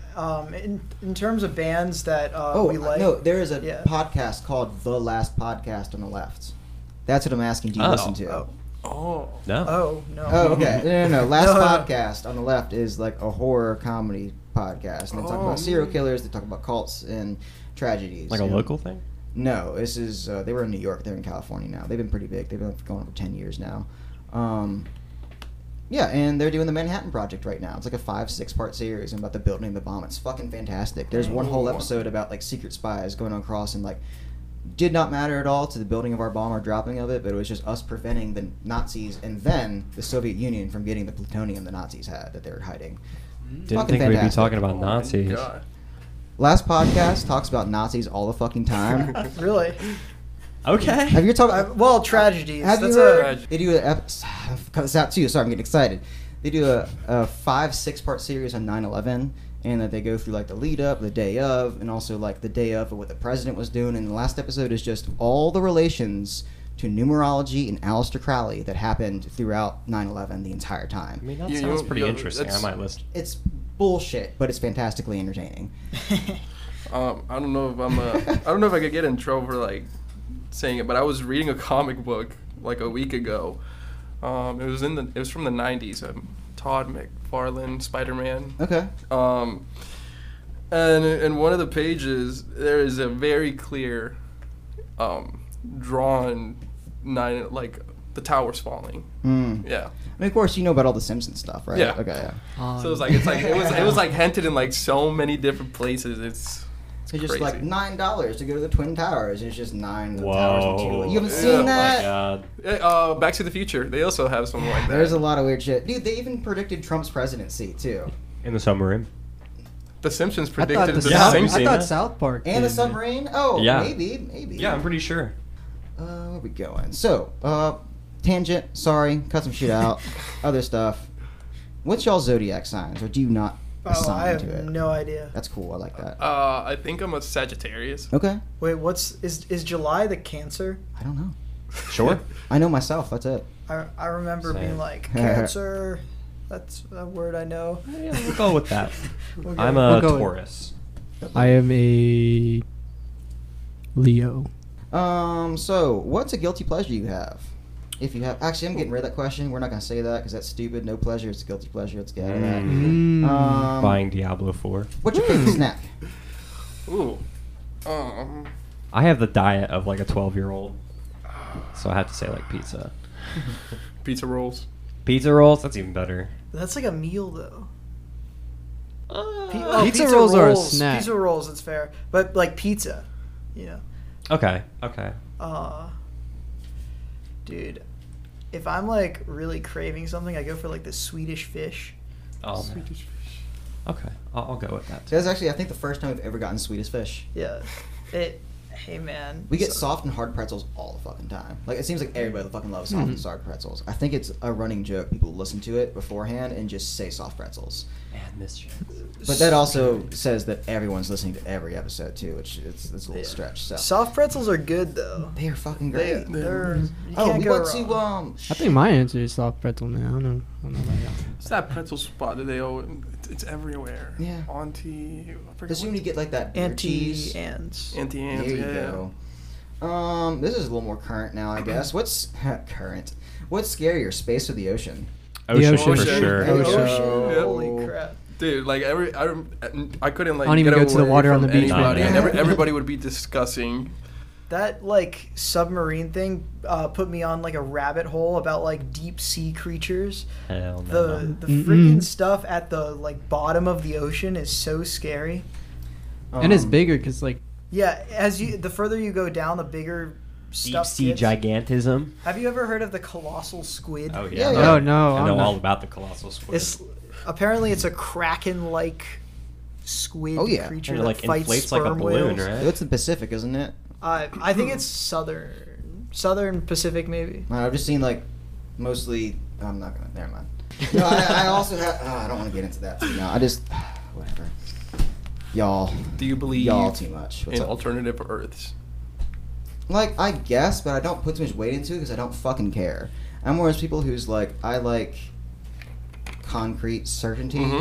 [SPEAKER 5] um, in in terms of bands that uh,
[SPEAKER 4] Oh
[SPEAKER 5] we like.
[SPEAKER 4] no, there is a
[SPEAKER 5] Yeah.
[SPEAKER 4] podcast called The Last Podcast on the Left. That's what I'm asking. Do you
[SPEAKER 1] Oh.
[SPEAKER 4] listen to?
[SPEAKER 5] Oh,
[SPEAKER 6] Oh.
[SPEAKER 1] No.
[SPEAKER 5] oh no.
[SPEAKER 4] Oh, okay. No, no, no. Last
[SPEAKER 5] No, no, no.
[SPEAKER 4] Podcast on the Left is like a horror comedy podcast, and they talk
[SPEAKER 6] Oh.
[SPEAKER 4] about serial killers. They talk about cults and tragedies.
[SPEAKER 1] Like a
[SPEAKER 4] you know.
[SPEAKER 1] local thing?
[SPEAKER 4] No, this is uh, they were in New York. They're in California now. They've been pretty big. They've been going for ten years now. Um, yeah, and they're doing the Manhattan Project right now. It's like a five, six part series about the building of the bomb. It's fucking fantastic. There's one whole
[SPEAKER 6] Ooh.
[SPEAKER 4] episode about like secret spies going across and like did not matter at all to the building of our bomb or dropping of it, but it was just us preventing the Nazis and then the Soviet Union from getting the plutonium the Nazis had that they were hiding.
[SPEAKER 1] Didn't
[SPEAKER 4] Fucking
[SPEAKER 1] think we'd be
[SPEAKER 4] fantastic.
[SPEAKER 1] talking about
[SPEAKER 6] Oh my
[SPEAKER 1] Nazis.
[SPEAKER 6] God.
[SPEAKER 4] Last podcast talks about Nazis all the fucking time.
[SPEAKER 5] Really?
[SPEAKER 1] Okay.
[SPEAKER 4] Have you talked?
[SPEAKER 5] I, well, tragedies.
[SPEAKER 4] Have
[SPEAKER 5] That's
[SPEAKER 4] you heard?
[SPEAKER 6] Tragedy.
[SPEAKER 4] They do a ep- cut this out too. Sorry, I'm getting excited. They do a, a five, six part series on nine eleven, and that they go through like the lead up, the day of, and also like the day of what the president was doing. And the last episode is just all the relations to numerology and Aleister Crowley that happened throughout nine eleven the entire
[SPEAKER 1] I
[SPEAKER 4] time.
[SPEAKER 1] mean, that
[SPEAKER 6] You-
[SPEAKER 1] sounds
[SPEAKER 6] you-
[SPEAKER 1] pretty
[SPEAKER 6] you-
[SPEAKER 1] interesting. I
[SPEAKER 6] that's-
[SPEAKER 1] might listen.
[SPEAKER 4] It's bullshit, but it's fantastically entertaining.
[SPEAKER 6] Um, I don't know if I'm. Uh, I don't know if I could get in trouble for like saying it, but I was reading a comic book like a week ago. Um, it was in the. It was from the nineties. Um, Todd McFarlane, Spider-Man.
[SPEAKER 4] Okay.
[SPEAKER 6] Um, and in one of the pages, there is a very clear, um, drawn nine like the towers falling.
[SPEAKER 4] Mm.
[SPEAKER 6] Yeah.
[SPEAKER 4] I mean, of course, you know about all the Simpsons stuff, right?
[SPEAKER 6] Yeah.
[SPEAKER 4] Okay. Yeah.
[SPEAKER 7] Um,
[SPEAKER 6] So it was like it's like it was it was like hinted in like so many different places. It's it's
[SPEAKER 4] It's just
[SPEAKER 6] crazy.
[SPEAKER 4] like nine dollars to go to the Twin Towers. It's just nine of the
[SPEAKER 1] Whoa.
[SPEAKER 4] towers. in two- You haven't
[SPEAKER 6] Yeah.
[SPEAKER 4] seen
[SPEAKER 6] Oh my
[SPEAKER 4] that?
[SPEAKER 1] God.
[SPEAKER 6] Eh, uh, Back to the Future. They also have something like that.
[SPEAKER 4] There's a lot of weird shit, dude. They even predicted Trump's presidency too,
[SPEAKER 1] In the submarine.
[SPEAKER 6] The Simpsons
[SPEAKER 7] I thought,
[SPEAKER 6] predicted
[SPEAKER 7] the
[SPEAKER 6] the,
[SPEAKER 1] Yeah,
[SPEAKER 7] South,
[SPEAKER 1] have you
[SPEAKER 7] I
[SPEAKER 1] seen
[SPEAKER 7] thought
[SPEAKER 1] that?
[SPEAKER 7] South Park
[SPEAKER 4] and the
[SPEAKER 7] did.
[SPEAKER 4] submarine. Oh,
[SPEAKER 1] Yeah.
[SPEAKER 4] maybe, maybe.
[SPEAKER 1] Yeah, I'm pretty sure.
[SPEAKER 4] Uh, where we going? So, uh, tangent. Sorry, cut some shit out. Other stuff. What's y'all zodiac signs, or do you not
[SPEAKER 5] Oh,
[SPEAKER 4] assign
[SPEAKER 5] I have
[SPEAKER 4] to it?
[SPEAKER 5] no idea.
[SPEAKER 4] That's cool. I like that.
[SPEAKER 6] Uh, I think I'm a Sagittarius.
[SPEAKER 4] Okay.
[SPEAKER 5] Wait, what's is is July the Cancer?
[SPEAKER 4] I don't know.
[SPEAKER 1] Sure.
[SPEAKER 4] I know myself. That's it.
[SPEAKER 5] I I remember
[SPEAKER 1] Same.
[SPEAKER 5] being like Cancer. That's a word I know.
[SPEAKER 1] Yeah, we'll go with that.
[SPEAKER 5] We'll go
[SPEAKER 1] I'm
[SPEAKER 5] with-
[SPEAKER 1] a
[SPEAKER 7] We'll go with-
[SPEAKER 1] Taurus.
[SPEAKER 7] I am a Leo.
[SPEAKER 4] Um. So, what's a guilty pleasure you have? If you have, actually, I'm getting rid of that question. We're not gonna say that because that's stupid. No pleasure. It's a guilty pleasure. Let's get out of that.
[SPEAKER 1] Mm.
[SPEAKER 7] Mm.
[SPEAKER 4] Um,
[SPEAKER 1] Buying Diablo four.
[SPEAKER 4] What's your favorite snack?
[SPEAKER 6] Ooh. Um.
[SPEAKER 1] I have the diet of like a twelve year old. So I have to say like pizza.
[SPEAKER 6] Pizza rolls.
[SPEAKER 1] Pizza rolls, that's even better.
[SPEAKER 5] That's like a meal though. Pe-
[SPEAKER 1] Uh,
[SPEAKER 5] oh,
[SPEAKER 7] Pizza rolls are a snack.
[SPEAKER 5] Pizza rolls, it's fair, but like pizza, you know.
[SPEAKER 1] okay, okay.
[SPEAKER 5] Uh, dude, if I'm like really craving something, I go for like the Swedish fish.
[SPEAKER 1] Oh, man. Okay, I'll, I'll go with that.
[SPEAKER 4] So that's actually, I think, the first time we've ever gotten Swedish fish.
[SPEAKER 5] Yeah, it. Hey man,
[SPEAKER 4] We get
[SPEAKER 5] so-
[SPEAKER 4] soft and hard pretzels all the fucking time. Like, it seems like everybody fucking loves soft
[SPEAKER 7] Mhm.
[SPEAKER 4] and hard pretzels. I think it's a running joke. People listen to it beforehand and just say soft pretzels.
[SPEAKER 1] Man, mischief.
[SPEAKER 4] But that also says that everyone's listening to every episode too, which it's, it's a little
[SPEAKER 5] Yeah.
[SPEAKER 4] stretch. So
[SPEAKER 5] Soft pretzels are good though.
[SPEAKER 4] they are fucking
[SPEAKER 5] They,
[SPEAKER 4] great.
[SPEAKER 5] they're. You
[SPEAKER 4] Oh,
[SPEAKER 5] can't
[SPEAKER 4] we
[SPEAKER 5] go
[SPEAKER 4] went to
[SPEAKER 5] wrong.
[SPEAKER 4] um.
[SPEAKER 7] I think my answer is soft pretzel, man. I don't know. I don't know about y'all.
[SPEAKER 6] It's that pretzel spot that they all. It's everywhere.
[SPEAKER 4] Yeah.
[SPEAKER 6] Auntie. I forget
[SPEAKER 4] That's when
[SPEAKER 6] what-
[SPEAKER 4] you get like that beer
[SPEAKER 5] Anti
[SPEAKER 4] cheese.
[SPEAKER 5] ants.
[SPEAKER 6] Auntie
[SPEAKER 4] There
[SPEAKER 6] Anne's.
[SPEAKER 4] you
[SPEAKER 6] Yeah.
[SPEAKER 4] go. Um, this is a little more current now, I guess. What's current? What's scarier, space or the ocean?
[SPEAKER 1] Ocean,
[SPEAKER 7] ocean.
[SPEAKER 1] for
[SPEAKER 6] Ocean.
[SPEAKER 1] sure.
[SPEAKER 4] There you
[SPEAKER 7] Ocean.
[SPEAKER 4] go.
[SPEAKER 6] Yep.
[SPEAKER 5] Holy crap.
[SPEAKER 6] Dude, like every I, rem- I couldn't like
[SPEAKER 7] I don't even
[SPEAKER 6] get
[SPEAKER 7] go to the
[SPEAKER 6] away
[SPEAKER 7] water on
[SPEAKER 6] from
[SPEAKER 7] the beach,
[SPEAKER 6] anybody,
[SPEAKER 1] man.
[SPEAKER 6] and every, everybody would be discussing.
[SPEAKER 5] That like submarine thing uh, put me on like a rabbit hole about like deep sea creatures.
[SPEAKER 1] Hell
[SPEAKER 5] The
[SPEAKER 1] no.
[SPEAKER 5] the
[SPEAKER 7] Mm-mm.
[SPEAKER 5] freaking stuff at the like bottom of the ocean is so scary.
[SPEAKER 7] And it's
[SPEAKER 4] Um,
[SPEAKER 7] bigger because, like,
[SPEAKER 5] Yeah, as you the further you go down, the bigger
[SPEAKER 1] Deep
[SPEAKER 5] stuff
[SPEAKER 1] sea
[SPEAKER 5] gets.
[SPEAKER 1] gigantism.
[SPEAKER 5] Have you ever heard of the colossal squid?
[SPEAKER 1] Oh,
[SPEAKER 4] Yeah,
[SPEAKER 1] yeah.
[SPEAKER 4] yeah.
[SPEAKER 7] oh no,
[SPEAKER 1] I
[SPEAKER 7] I'm
[SPEAKER 1] know
[SPEAKER 7] not-
[SPEAKER 1] all about the colossal squid.
[SPEAKER 5] It's apparently it's a kraken-like squid
[SPEAKER 4] Oh, yeah.
[SPEAKER 5] creature
[SPEAKER 1] And it
[SPEAKER 5] that
[SPEAKER 1] like
[SPEAKER 5] fights
[SPEAKER 1] inflates like a
[SPEAKER 5] sperm
[SPEAKER 1] balloon,
[SPEAKER 5] whales.
[SPEAKER 1] right?
[SPEAKER 4] It's the Pacific, isn't it?
[SPEAKER 5] Uh, I think it's southern, southern Pacific maybe.
[SPEAKER 4] Uh, I've just seen like mostly. I'm not gonna. Never mind. No, I, I also have. Oh, I don't want to get into that. Too now I just whatever. Y'all,
[SPEAKER 6] Do you believe
[SPEAKER 4] y'all too much. What's
[SPEAKER 6] in
[SPEAKER 4] up?
[SPEAKER 6] alternative Earths?
[SPEAKER 4] Like, I guess, but I don't put too much weight into it because I don't fucking care. I'm one of those people who's like, I like concrete certainty,
[SPEAKER 6] Mhm.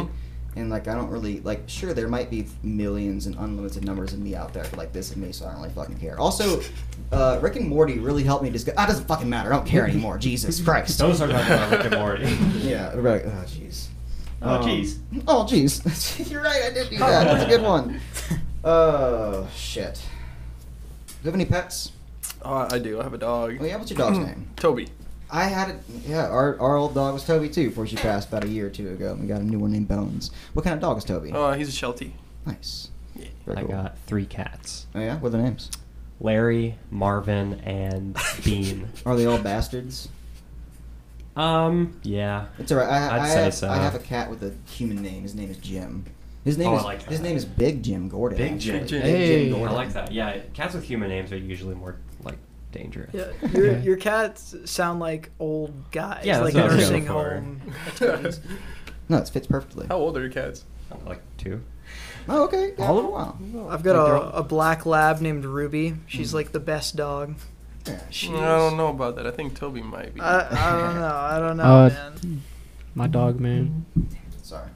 [SPEAKER 4] And like I don't really like. Sure, there might be millions and unlimited numbers of me out there, but like this is me, so I don't really fucking care. Also, uh, Rick and Morty really helped me. Just go, ah, doesn't fucking matter. I don't care anymore. Jesus Christ.
[SPEAKER 1] Those are talking about Rick and Morty.
[SPEAKER 4] Yeah, we're like, oh jeez.
[SPEAKER 1] Oh,
[SPEAKER 4] Um,
[SPEAKER 1] jeez.
[SPEAKER 4] Oh jeez. You're right. I did do that. That's a good one. Oh shit. Do you have any pets?
[SPEAKER 6] Oh, I do. I have a dog.
[SPEAKER 4] Oh yeah. What's your dog's name?
[SPEAKER 6] Toby.
[SPEAKER 4] I had it. Yeah, our our old dog was Toby too. Before she passed about a year or two ago, we got a new one named Bones. What kind of dog is Toby?
[SPEAKER 6] Oh, he's a Sheltie.
[SPEAKER 4] Nice.
[SPEAKER 6] Yeah.
[SPEAKER 4] Very
[SPEAKER 1] I
[SPEAKER 4] cool.
[SPEAKER 1] got three cats.
[SPEAKER 4] Oh yeah. What are the names?
[SPEAKER 1] Larry, Marvin, and Bean.
[SPEAKER 4] Are they all bastards?
[SPEAKER 1] Um, yeah.
[SPEAKER 4] It's alright. I,
[SPEAKER 1] I'd
[SPEAKER 4] I,
[SPEAKER 1] say
[SPEAKER 4] have,
[SPEAKER 1] so.
[SPEAKER 4] I have a cat with a human name. His name is Jim. His name
[SPEAKER 1] Oh, I
[SPEAKER 4] is
[SPEAKER 1] like
[SPEAKER 4] his
[SPEAKER 1] that.
[SPEAKER 4] name is Big Jim Gordon.
[SPEAKER 1] Big
[SPEAKER 4] actually.
[SPEAKER 1] Jim.
[SPEAKER 6] Jim.
[SPEAKER 4] Big
[SPEAKER 7] Hey.
[SPEAKER 4] Jim
[SPEAKER 1] I
[SPEAKER 4] Gordon.
[SPEAKER 1] like that. Yeah, cats with human names are usually more like dangerous.
[SPEAKER 5] Yeah, your your cats sound like old guys,
[SPEAKER 1] Yeah,
[SPEAKER 5] like
[SPEAKER 1] that's what I was
[SPEAKER 5] nursing
[SPEAKER 1] going for.
[SPEAKER 5] home attendants.
[SPEAKER 4] No, it fits perfectly.
[SPEAKER 6] How old are your cats?
[SPEAKER 1] Like two.
[SPEAKER 4] Oh, okay. Yeah,
[SPEAKER 1] All of
[SPEAKER 4] for a while.
[SPEAKER 5] I've got
[SPEAKER 1] Like they're
[SPEAKER 5] a,
[SPEAKER 1] all-
[SPEAKER 5] a black lab named Ruby.
[SPEAKER 4] Hmm.
[SPEAKER 5] She's like the best dog.
[SPEAKER 4] Yeah, she
[SPEAKER 6] I
[SPEAKER 4] is.
[SPEAKER 6] don't know about that. I think Toby might be.
[SPEAKER 5] I, I don't know. I don't know,
[SPEAKER 7] Uh,
[SPEAKER 5] man.
[SPEAKER 7] My dog, man.
[SPEAKER 4] Sorry.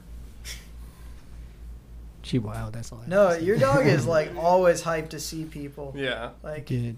[SPEAKER 7] She wild. That's all. I
[SPEAKER 5] No,
[SPEAKER 7] have to say.
[SPEAKER 5] your dog is like always hyped to see people.
[SPEAKER 6] Yeah.
[SPEAKER 5] Like,
[SPEAKER 7] Good.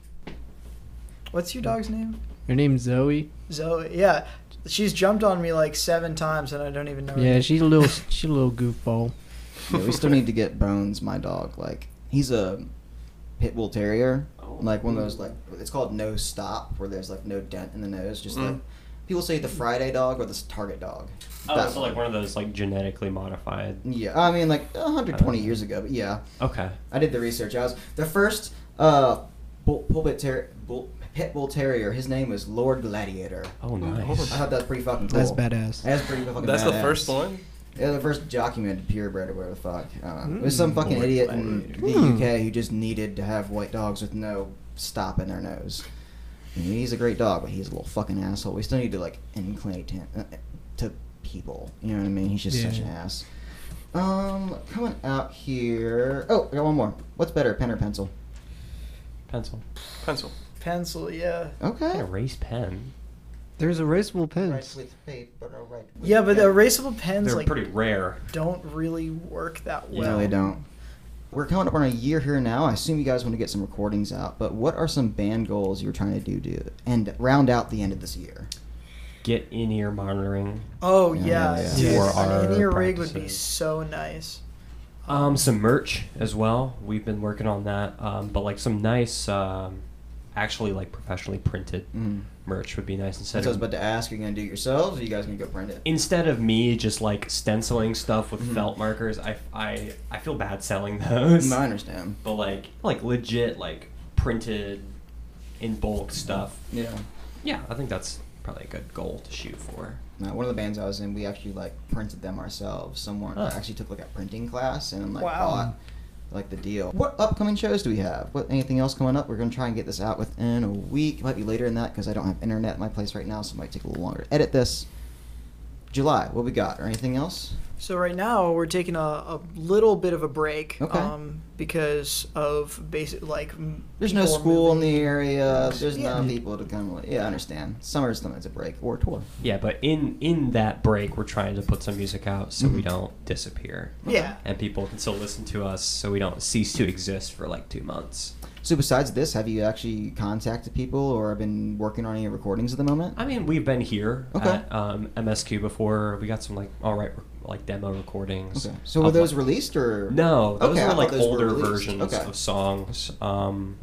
[SPEAKER 5] what's your dog's name?
[SPEAKER 7] Her name's Zoe.
[SPEAKER 5] Zoe. Yeah, she's jumped on me like seven times, and I don't even know. her
[SPEAKER 7] Yeah,
[SPEAKER 5] name.
[SPEAKER 7] she's a little. She's a little goofball.
[SPEAKER 4] Yeah, we still need to get Bones, my dog. Like he's a pit bull terrier,
[SPEAKER 1] Oh.
[SPEAKER 4] like one of those like it's called nose stop, where there's like no dent in the nose. Just like
[SPEAKER 6] Mm.
[SPEAKER 4] people say the Friday dog or the Target dog.
[SPEAKER 1] Oh,
[SPEAKER 4] That
[SPEAKER 1] so like one of those like genetically modified.
[SPEAKER 4] Yeah, I mean like one hundred twenty years ago, but yeah,
[SPEAKER 1] Okay.
[SPEAKER 4] I did the research. I was the first uh bull, pulpit ter- bull, pit bull terrier. His name was Lord Gladiator.
[SPEAKER 1] Oh,
[SPEAKER 4] I
[SPEAKER 1] nice.
[SPEAKER 4] thought that was pretty fucking cool.
[SPEAKER 7] That's badass.
[SPEAKER 4] That's pretty fucking
[SPEAKER 6] That's the
[SPEAKER 4] badass.
[SPEAKER 6] first one?
[SPEAKER 4] Yeah, the first documented purebred or whatever the fuck. Uh, it was
[SPEAKER 7] Mm.
[SPEAKER 4] some fucking
[SPEAKER 1] Lord
[SPEAKER 4] idiot in
[SPEAKER 1] Gladiator.
[SPEAKER 4] the
[SPEAKER 7] Hmm.
[SPEAKER 4] U K who just needed to have white dogs with no stop in their nose. I mean, he's a great dog, but he's a little fucking asshole. We still need to like inclinate him uh, to people. You know what I mean? He's just such an
[SPEAKER 7] Yeah.
[SPEAKER 4] ass. Um, coming out here. Oh, I got one more. What's better, pen or pencil?
[SPEAKER 1] Pencil.
[SPEAKER 6] Pencil.
[SPEAKER 5] Pencil. Yeah.
[SPEAKER 4] Okay.
[SPEAKER 1] Erase pen.
[SPEAKER 7] There's erasable pens.
[SPEAKER 4] with paper, or right with
[SPEAKER 5] Yeah, but the
[SPEAKER 4] pen.
[SPEAKER 5] erasable pens
[SPEAKER 1] They're
[SPEAKER 5] like
[SPEAKER 1] pretty rare.
[SPEAKER 5] don't really work that well.
[SPEAKER 4] No, they don't. We're coming up on a year here now. I assume you guys want to get some recordings out, but what are some band goals you're trying to do to end round out the end of this year?
[SPEAKER 1] Get in-ear monitoring.
[SPEAKER 5] Oh
[SPEAKER 4] Yeah,
[SPEAKER 5] yeah,
[SPEAKER 4] yeah.
[SPEAKER 5] dude,
[SPEAKER 1] For
[SPEAKER 5] an
[SPEAKER 1] our
[SPEAKER 5] in-ear rig would be
[SPEAKER 1] practices.
[SPEAKER 5] so nice.
[SPEAKER 1] Um, some merch as well. We've been working on that. Um, but like some nice, um, actually like professionally printed
[SPEAKER 4] Mm.
[SPEAKER 1] merch would be nice
[SPEAKER 4] So
[SPEAKER 1] instead
[SPEAKER 4] I was
[SPEAKER 1] of
[SPEAKER 4] about to ask, are you going to do it yourselves, or are you guys going to go print it?
[SPEAKER 1] instead of me just like stenciling stuff with
[SPEAKER 4] Mhm.
[SPEAKER 1] felt markers. I, I I feel bad selling those.
[SPEAKER 4] I understand.
[SPEAKER 1] But like like legit like printed in bulk stuff.
[SPEAKER 4] Yeah.
[SPEAKER 1] Yeah, I think that's probably a good goal to shoot for.
[SPEAKER 4] No, one of the bands I was in, we actually like printed them ourselves. Someone
[SPEAKER 1] Huh.
[SPEAKER 4] actually took like a printing class and like
[SPEAKER 5] Wow.
[SPEAKER 4] bought like the deal. What upcoming shows do we have? What anything else coming up? We're gonna try and get this out within a week. It might be later than that because I don't have internet at my place right now, so it might take a little longer to edit this. July, what we got? Or anything else?
[SPEAKER 5] So right now we're taking a, a little bit of a break,
[SPEAKER 4] Okay.
[SPEAKER 5] um, because of basic like m-
[SPEAKER 4] There's no
[SPEAKER 5] people are
[SPEAKER 4] school in
[SPEAKER 5] moving.
[SPEAKER 4] the area. There's
[SPEAKER 5] Yeah.
[SPEAKER 4] no people to come. Yeah, I understand. Summer's the it's a break or a tour.
[SPEAKER 1] Yeah, but in in that break, we're trying to put some music out so we
[SPEAKER 4] Mhm.
[SPEAKER 1] don't disappear.
[SPEAKER 5] Yeah.
[SPEAKER 1] And people can still listen to us so we don't cease to exist for like two months.
[SPEAKER 4] So besides this, have you actually contacted people or been working on any recordings at the moment?
[SPEAKER 1] I mean, we've been here
[SPEAKER 4] Okay.
[SPEAKER 1] at um, M S Q before. We got some like all right like demo recordings.
[SPEAKER 4] Okay. So were
[SPEAKER 1] of,
[SPEAKER 4] those
[SPEAKER 1] like-
[SPEAKER 4] released or
[SPEAKER 1] No, those
[SPEAKER 4] Okay, I
[SPEAKER 1] were
[SPEAKER 4] thought
[SPEAKER 1] like
[SPEAKER 4] those were
[SPEAKER 1] older
[SPEAKER 4] released.
[SPEAKER 1] versions
[SPEAKER 4] Okay.
[SPEAKER 1] of songs. Um,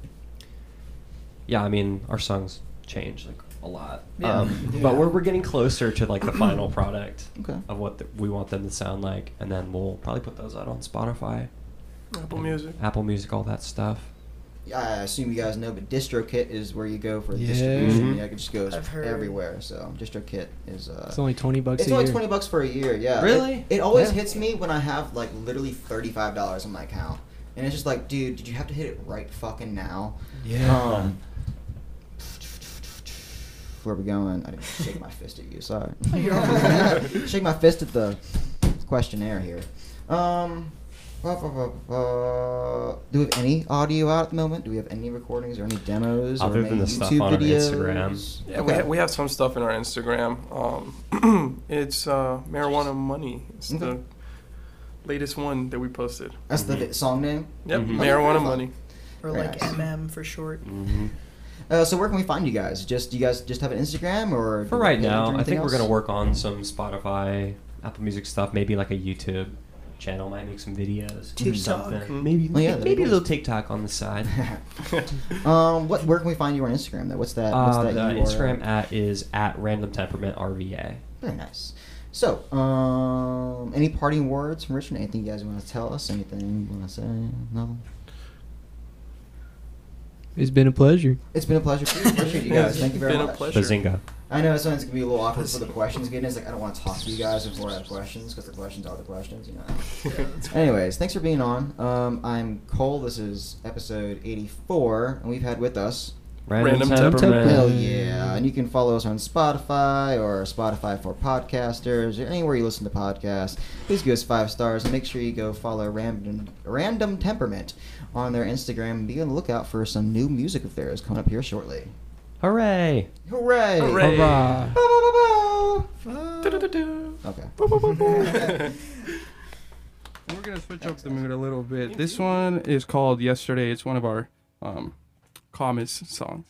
[SPEAKER 1] yeah, I mean, our songs change like a lot.
[SPEAKER 5] Yeah.
[SPEAKER 1] Um,
[SPEAKER 5] Yeah.
[SPEAKER 1] But we're we're getting closer to like the final product
[SPEAKER 4] Okay.
[SPEAKER 1] of what the, we want them to sound like, and then we'll probably put those out on Spotify,
[SPEAKER 6] Apple Music.
[SPEAKER 1] Apple Music, all that stuff.
[SPEAKER 4] I assume you guys know, but DistroKit is where you go for
[SPEAKER 7] Yeah.
[SPEAKER 4] distribution.
[SPEAKER 1] Mhm.
[SPEAKER 4] Yeah, it just goes
[SPEAKER 5] I've heard.
[SPEAKER 4] everywhere. So DistroKit is. Uh,
[SPEAKER 7] It's only twenty bucks
[SPEAKER 4] it's
[SPEAKER 7] a
[SPEAKER 4] only
[SPEAKER 7] year.
[SPEAKER 4] twenty bucks for a year. Yeah.
[SPEAKER 1] Really?
[SPEAKER 4] It, it always
[SPEAKER 7] Yeah.
[SPEAKER 4] hits me when I have like literally thirty-five dollars on my account, and it's just like, dude, did you have to hit it right fucking now?
[SPEAKER 7] Yeah.
[SPEAKER 4] Um, where are we going? I didn't shake my fist at you. Sorry. Shake my fist at the questionnaire here. Um. Ba, ba, ba, ba. Do we have any audio out at the moment? Do we have any recordings or any demos
[SPEAKER 1] Other
[SPEAKER 4] or
[SPEAKER 1] than
[SPEAKER 4] any
[SPEAKER 1] the stuff
[SPEAKER 4] YouTube
[SPEAKER 1] on our
[SPEAKER 4] videos?
[SPEAKER 1] Instagram.
[SPEAKER 6] Yeah, we,
[SPEAKER 4] Okay.
[SPEAKER 6] ha- we have some stuff in our Instagram. Um, it's uh, Marijuana Money. It's
[SPEAKER 4] Okay.
[SPEAKER 6] the latest one that we posted.
[SPEAKER 4] That's the vi- song name.
[SPEAKER 6] Yep,
[SPEAKER 1] Mhm.
[SPEAKER 6] Marijuana Money.
[SPEAKER 5] Or
[SPEAKER 4] Very
[SPEAKER 5] like
[SPEAKER 4] nice.
[SPEAKER 5] M M for short.
[SPEAKER 1] hmm
[SPEAKER 4] Uh, so where can we find you guys? Just you guys just have an Instagram or
[SPEAKER 1] For
[SPEAKER 4] do
[SPEAKER 1] right
[SPEAKER 4] you have
[SPEAKER 1] now, I
[SPEAKER 4] anything
[SPEAKER 1] think we're
[SPEAKER 4] else?
[SPEAKER 1] gonna work on some Spotify, Apple Music stuff. Maybe like a YouTube channel. Might make some videos. do
[SPEAKER 5] TikTok.
[SPEAKER 1] something. Maybe
[SPEAKER 4] Oh, yeah, that'd be
[SPEAKER 1] maybe a
[SPEAKER 4] cool.
[SPEAKER 1] little TikTok on the side.
[SPEAKER 4] um, what where can we find you on Instagram though? What's that? What's
[SPEAKER 1] Uh,
[SPEAKER 4] that
[SPEAKER 1] the
[SPEAKER 4] U R L?
[SPEAKER 1] Instagram at is at random temperament R V A.
[SPEAKER 4] Very nice. So, um, any parting words from Richard? Anything you guys want to tell us? Anything you want to say? No.
[SPEAKER 7] It's been a pleasure.
[SPEAKER 4] It's been a pleasure. too. Appreciate you guys. Thank you very
[SPEAKER 6] Been a
[SPEAKER 4] much.
[SPEAKER 6] pleasure.
[SPEAKER 1] Bazinga.
[SPEAKER 4] I know sometimes it's gonna be a little awkward for the questions getting. It's like I don't want to talk to you guys before I have questions because the questions are the questions, you know. Anyways, thanks for being on. Um, I'm Cole. This is episode eighty-four, and we've had with us.
[SPEAKER 1] Random,
[SPEAKER 6] Random
[SPEAKER 1] temperament.
[SPEAKER 6] temperament.
[SPEAKER 4] Hell yeah! And you can follow us on Spotify or Spotify for podcasters or anywhere you listen to podcasts. Please give us five stars and make sure you go follow Random Random Temperament on their Instagram and be on the lookout for some new music of theirs coming up here shortly.
[SPEAKER 1] Hooray!
[SPEAKER 4] Hooray!
[SPEAKER 6] Hooray.
[SPEAKER 7] Hurrah.
[SPEAKER 4] Ba-ba-ba-ba.
[SPEAKER 6] Du-du-du-du.
[SPEAKER 4] Okay.
[SPEAKER 3] We're gonna switch up the mood a little bit. This one is called "Yesterday." It's one of our um, calmest songs.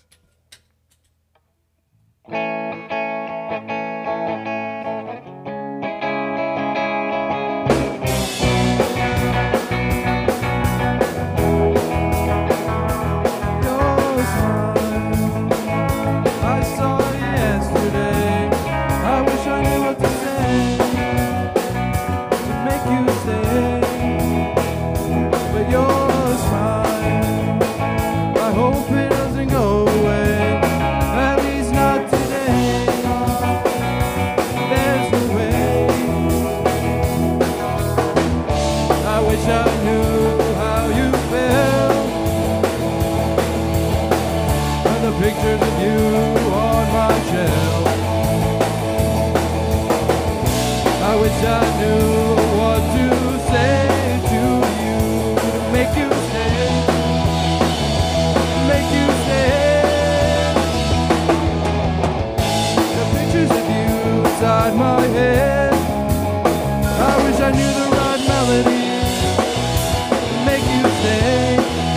[SPEAKER 3] I saw you yesterday. I wish I knew what to say to make you stay. But your smile, I hope it doesn't go away. At least not today. There's no way. I wish I knew how you felt. And the pictures of you on my shelf. I wish I knew what to say to you to make you stay, make you stay. The pictures of you inside my head. I wish I knew the right melody to make you stay.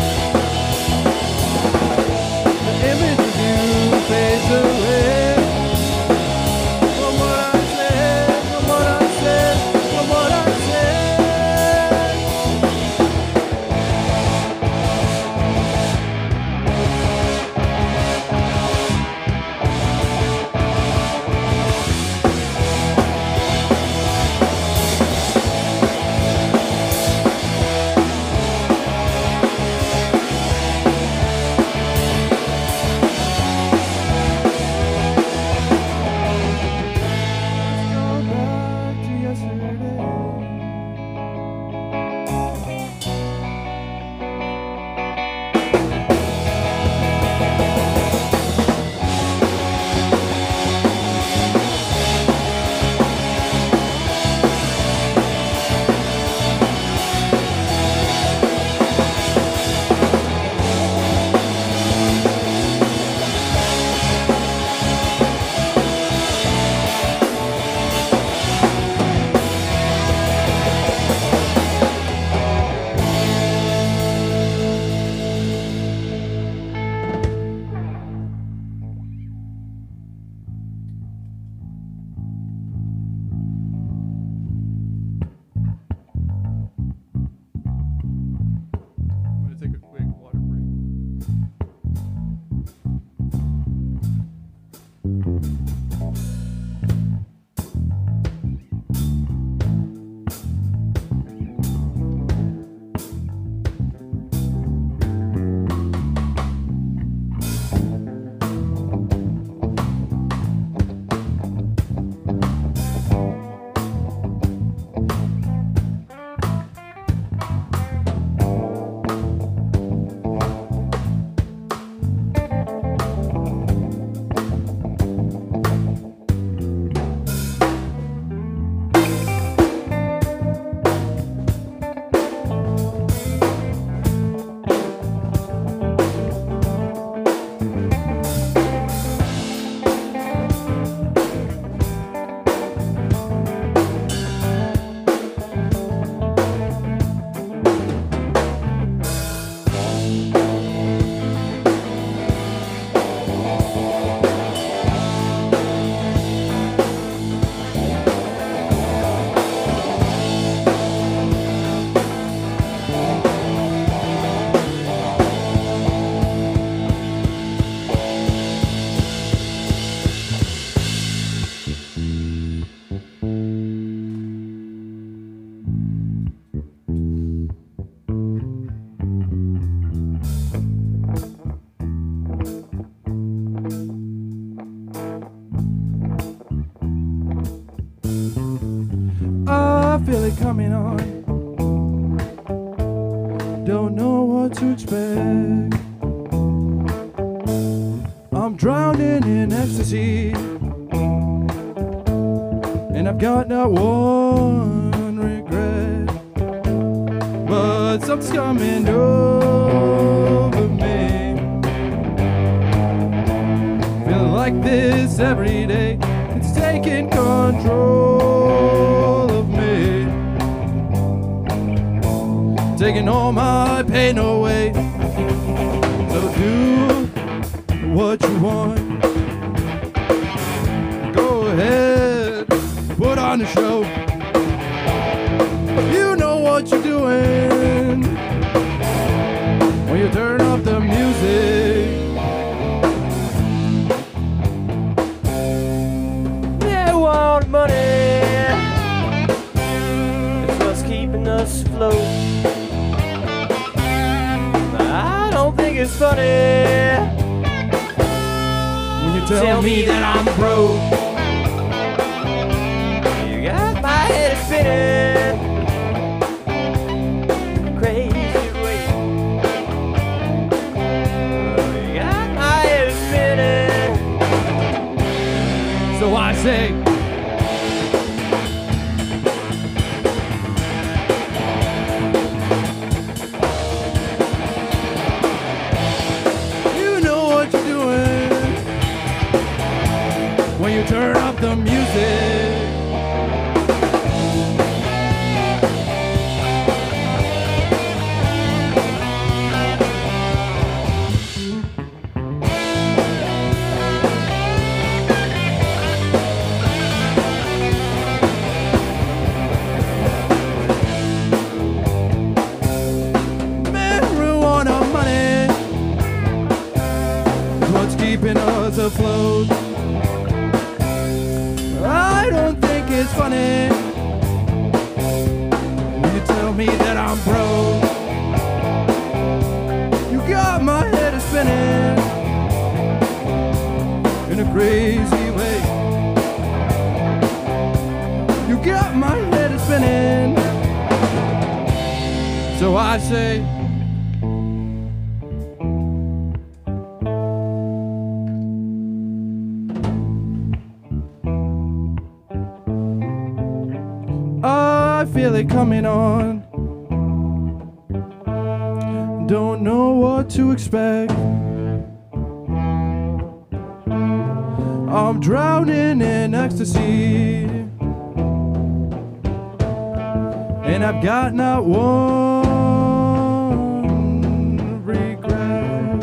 [SPEAKER 3] The image of you fades away. From what I said, from what I said, from what I said. feel it coming on. Don't know what to expect. I'm drowning in ecstasy, and I've got not one regret. But something's coming over me. Feeling like this every day. It's taking control of me, taking all my pain away. So do what you want. Go ahead, put on the show. You know what you're doing when you turn up the music.
[SPEAKER 1] They want money. It's what's keeping us afloat. I don't think it's funny
[SPEAKER 3] When you tell,
[SPEAKER 1] tell
[SPEAKER 3] me
[SPEAKER 1] me that I'm broke. You got my head spinning crazy way. Oh, you got my head spinning.
[SPEAKER 3] so I say, you know what you're doing when you turn up the music. Marijuana money is what's keeping us afloat. I don't think it's funny when you tell me that I'm broke. You got my head spinning in a crazy way. You got my head spinning. So I say, I feel it coming on. Don't know what to expect. I'm drowning in ecstasy, and I've got not one regret.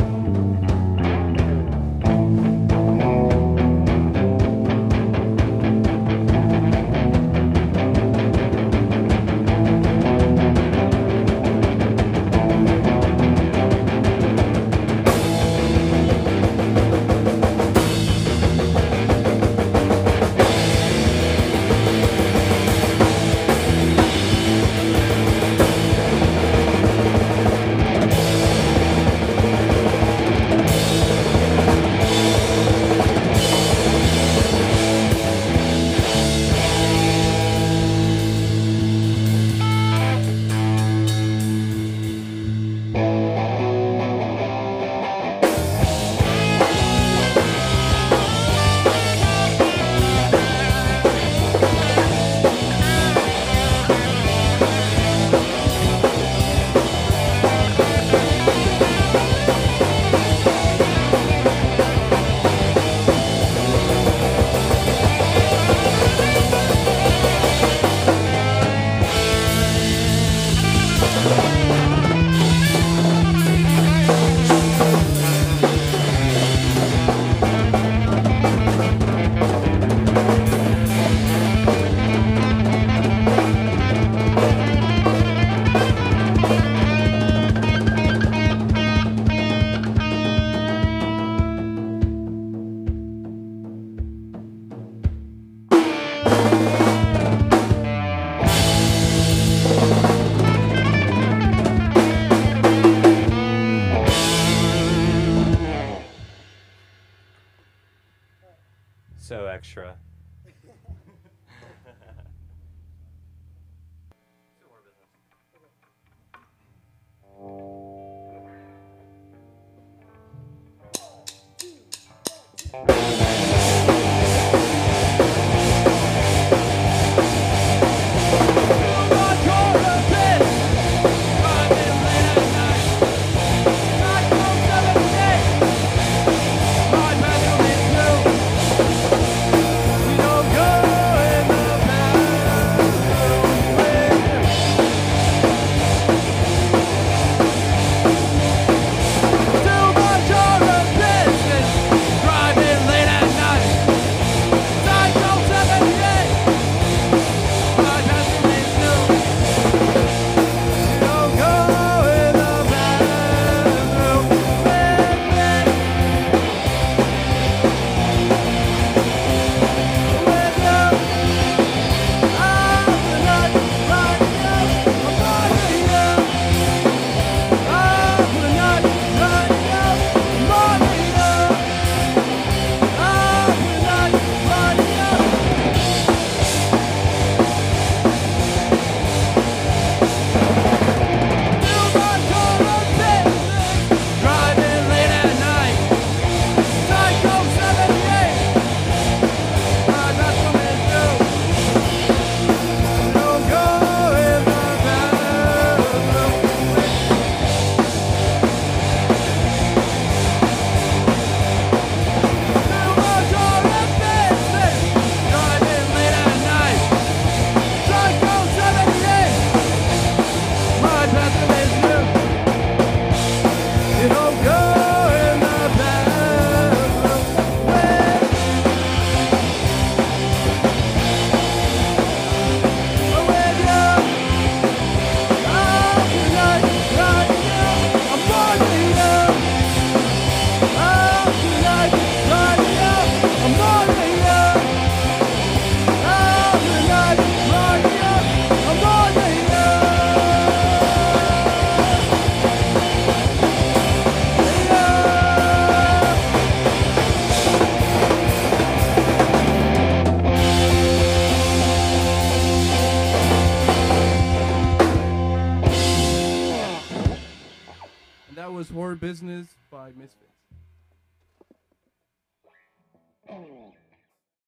[SPEAKER 3] And that was Horror Business by Misfits.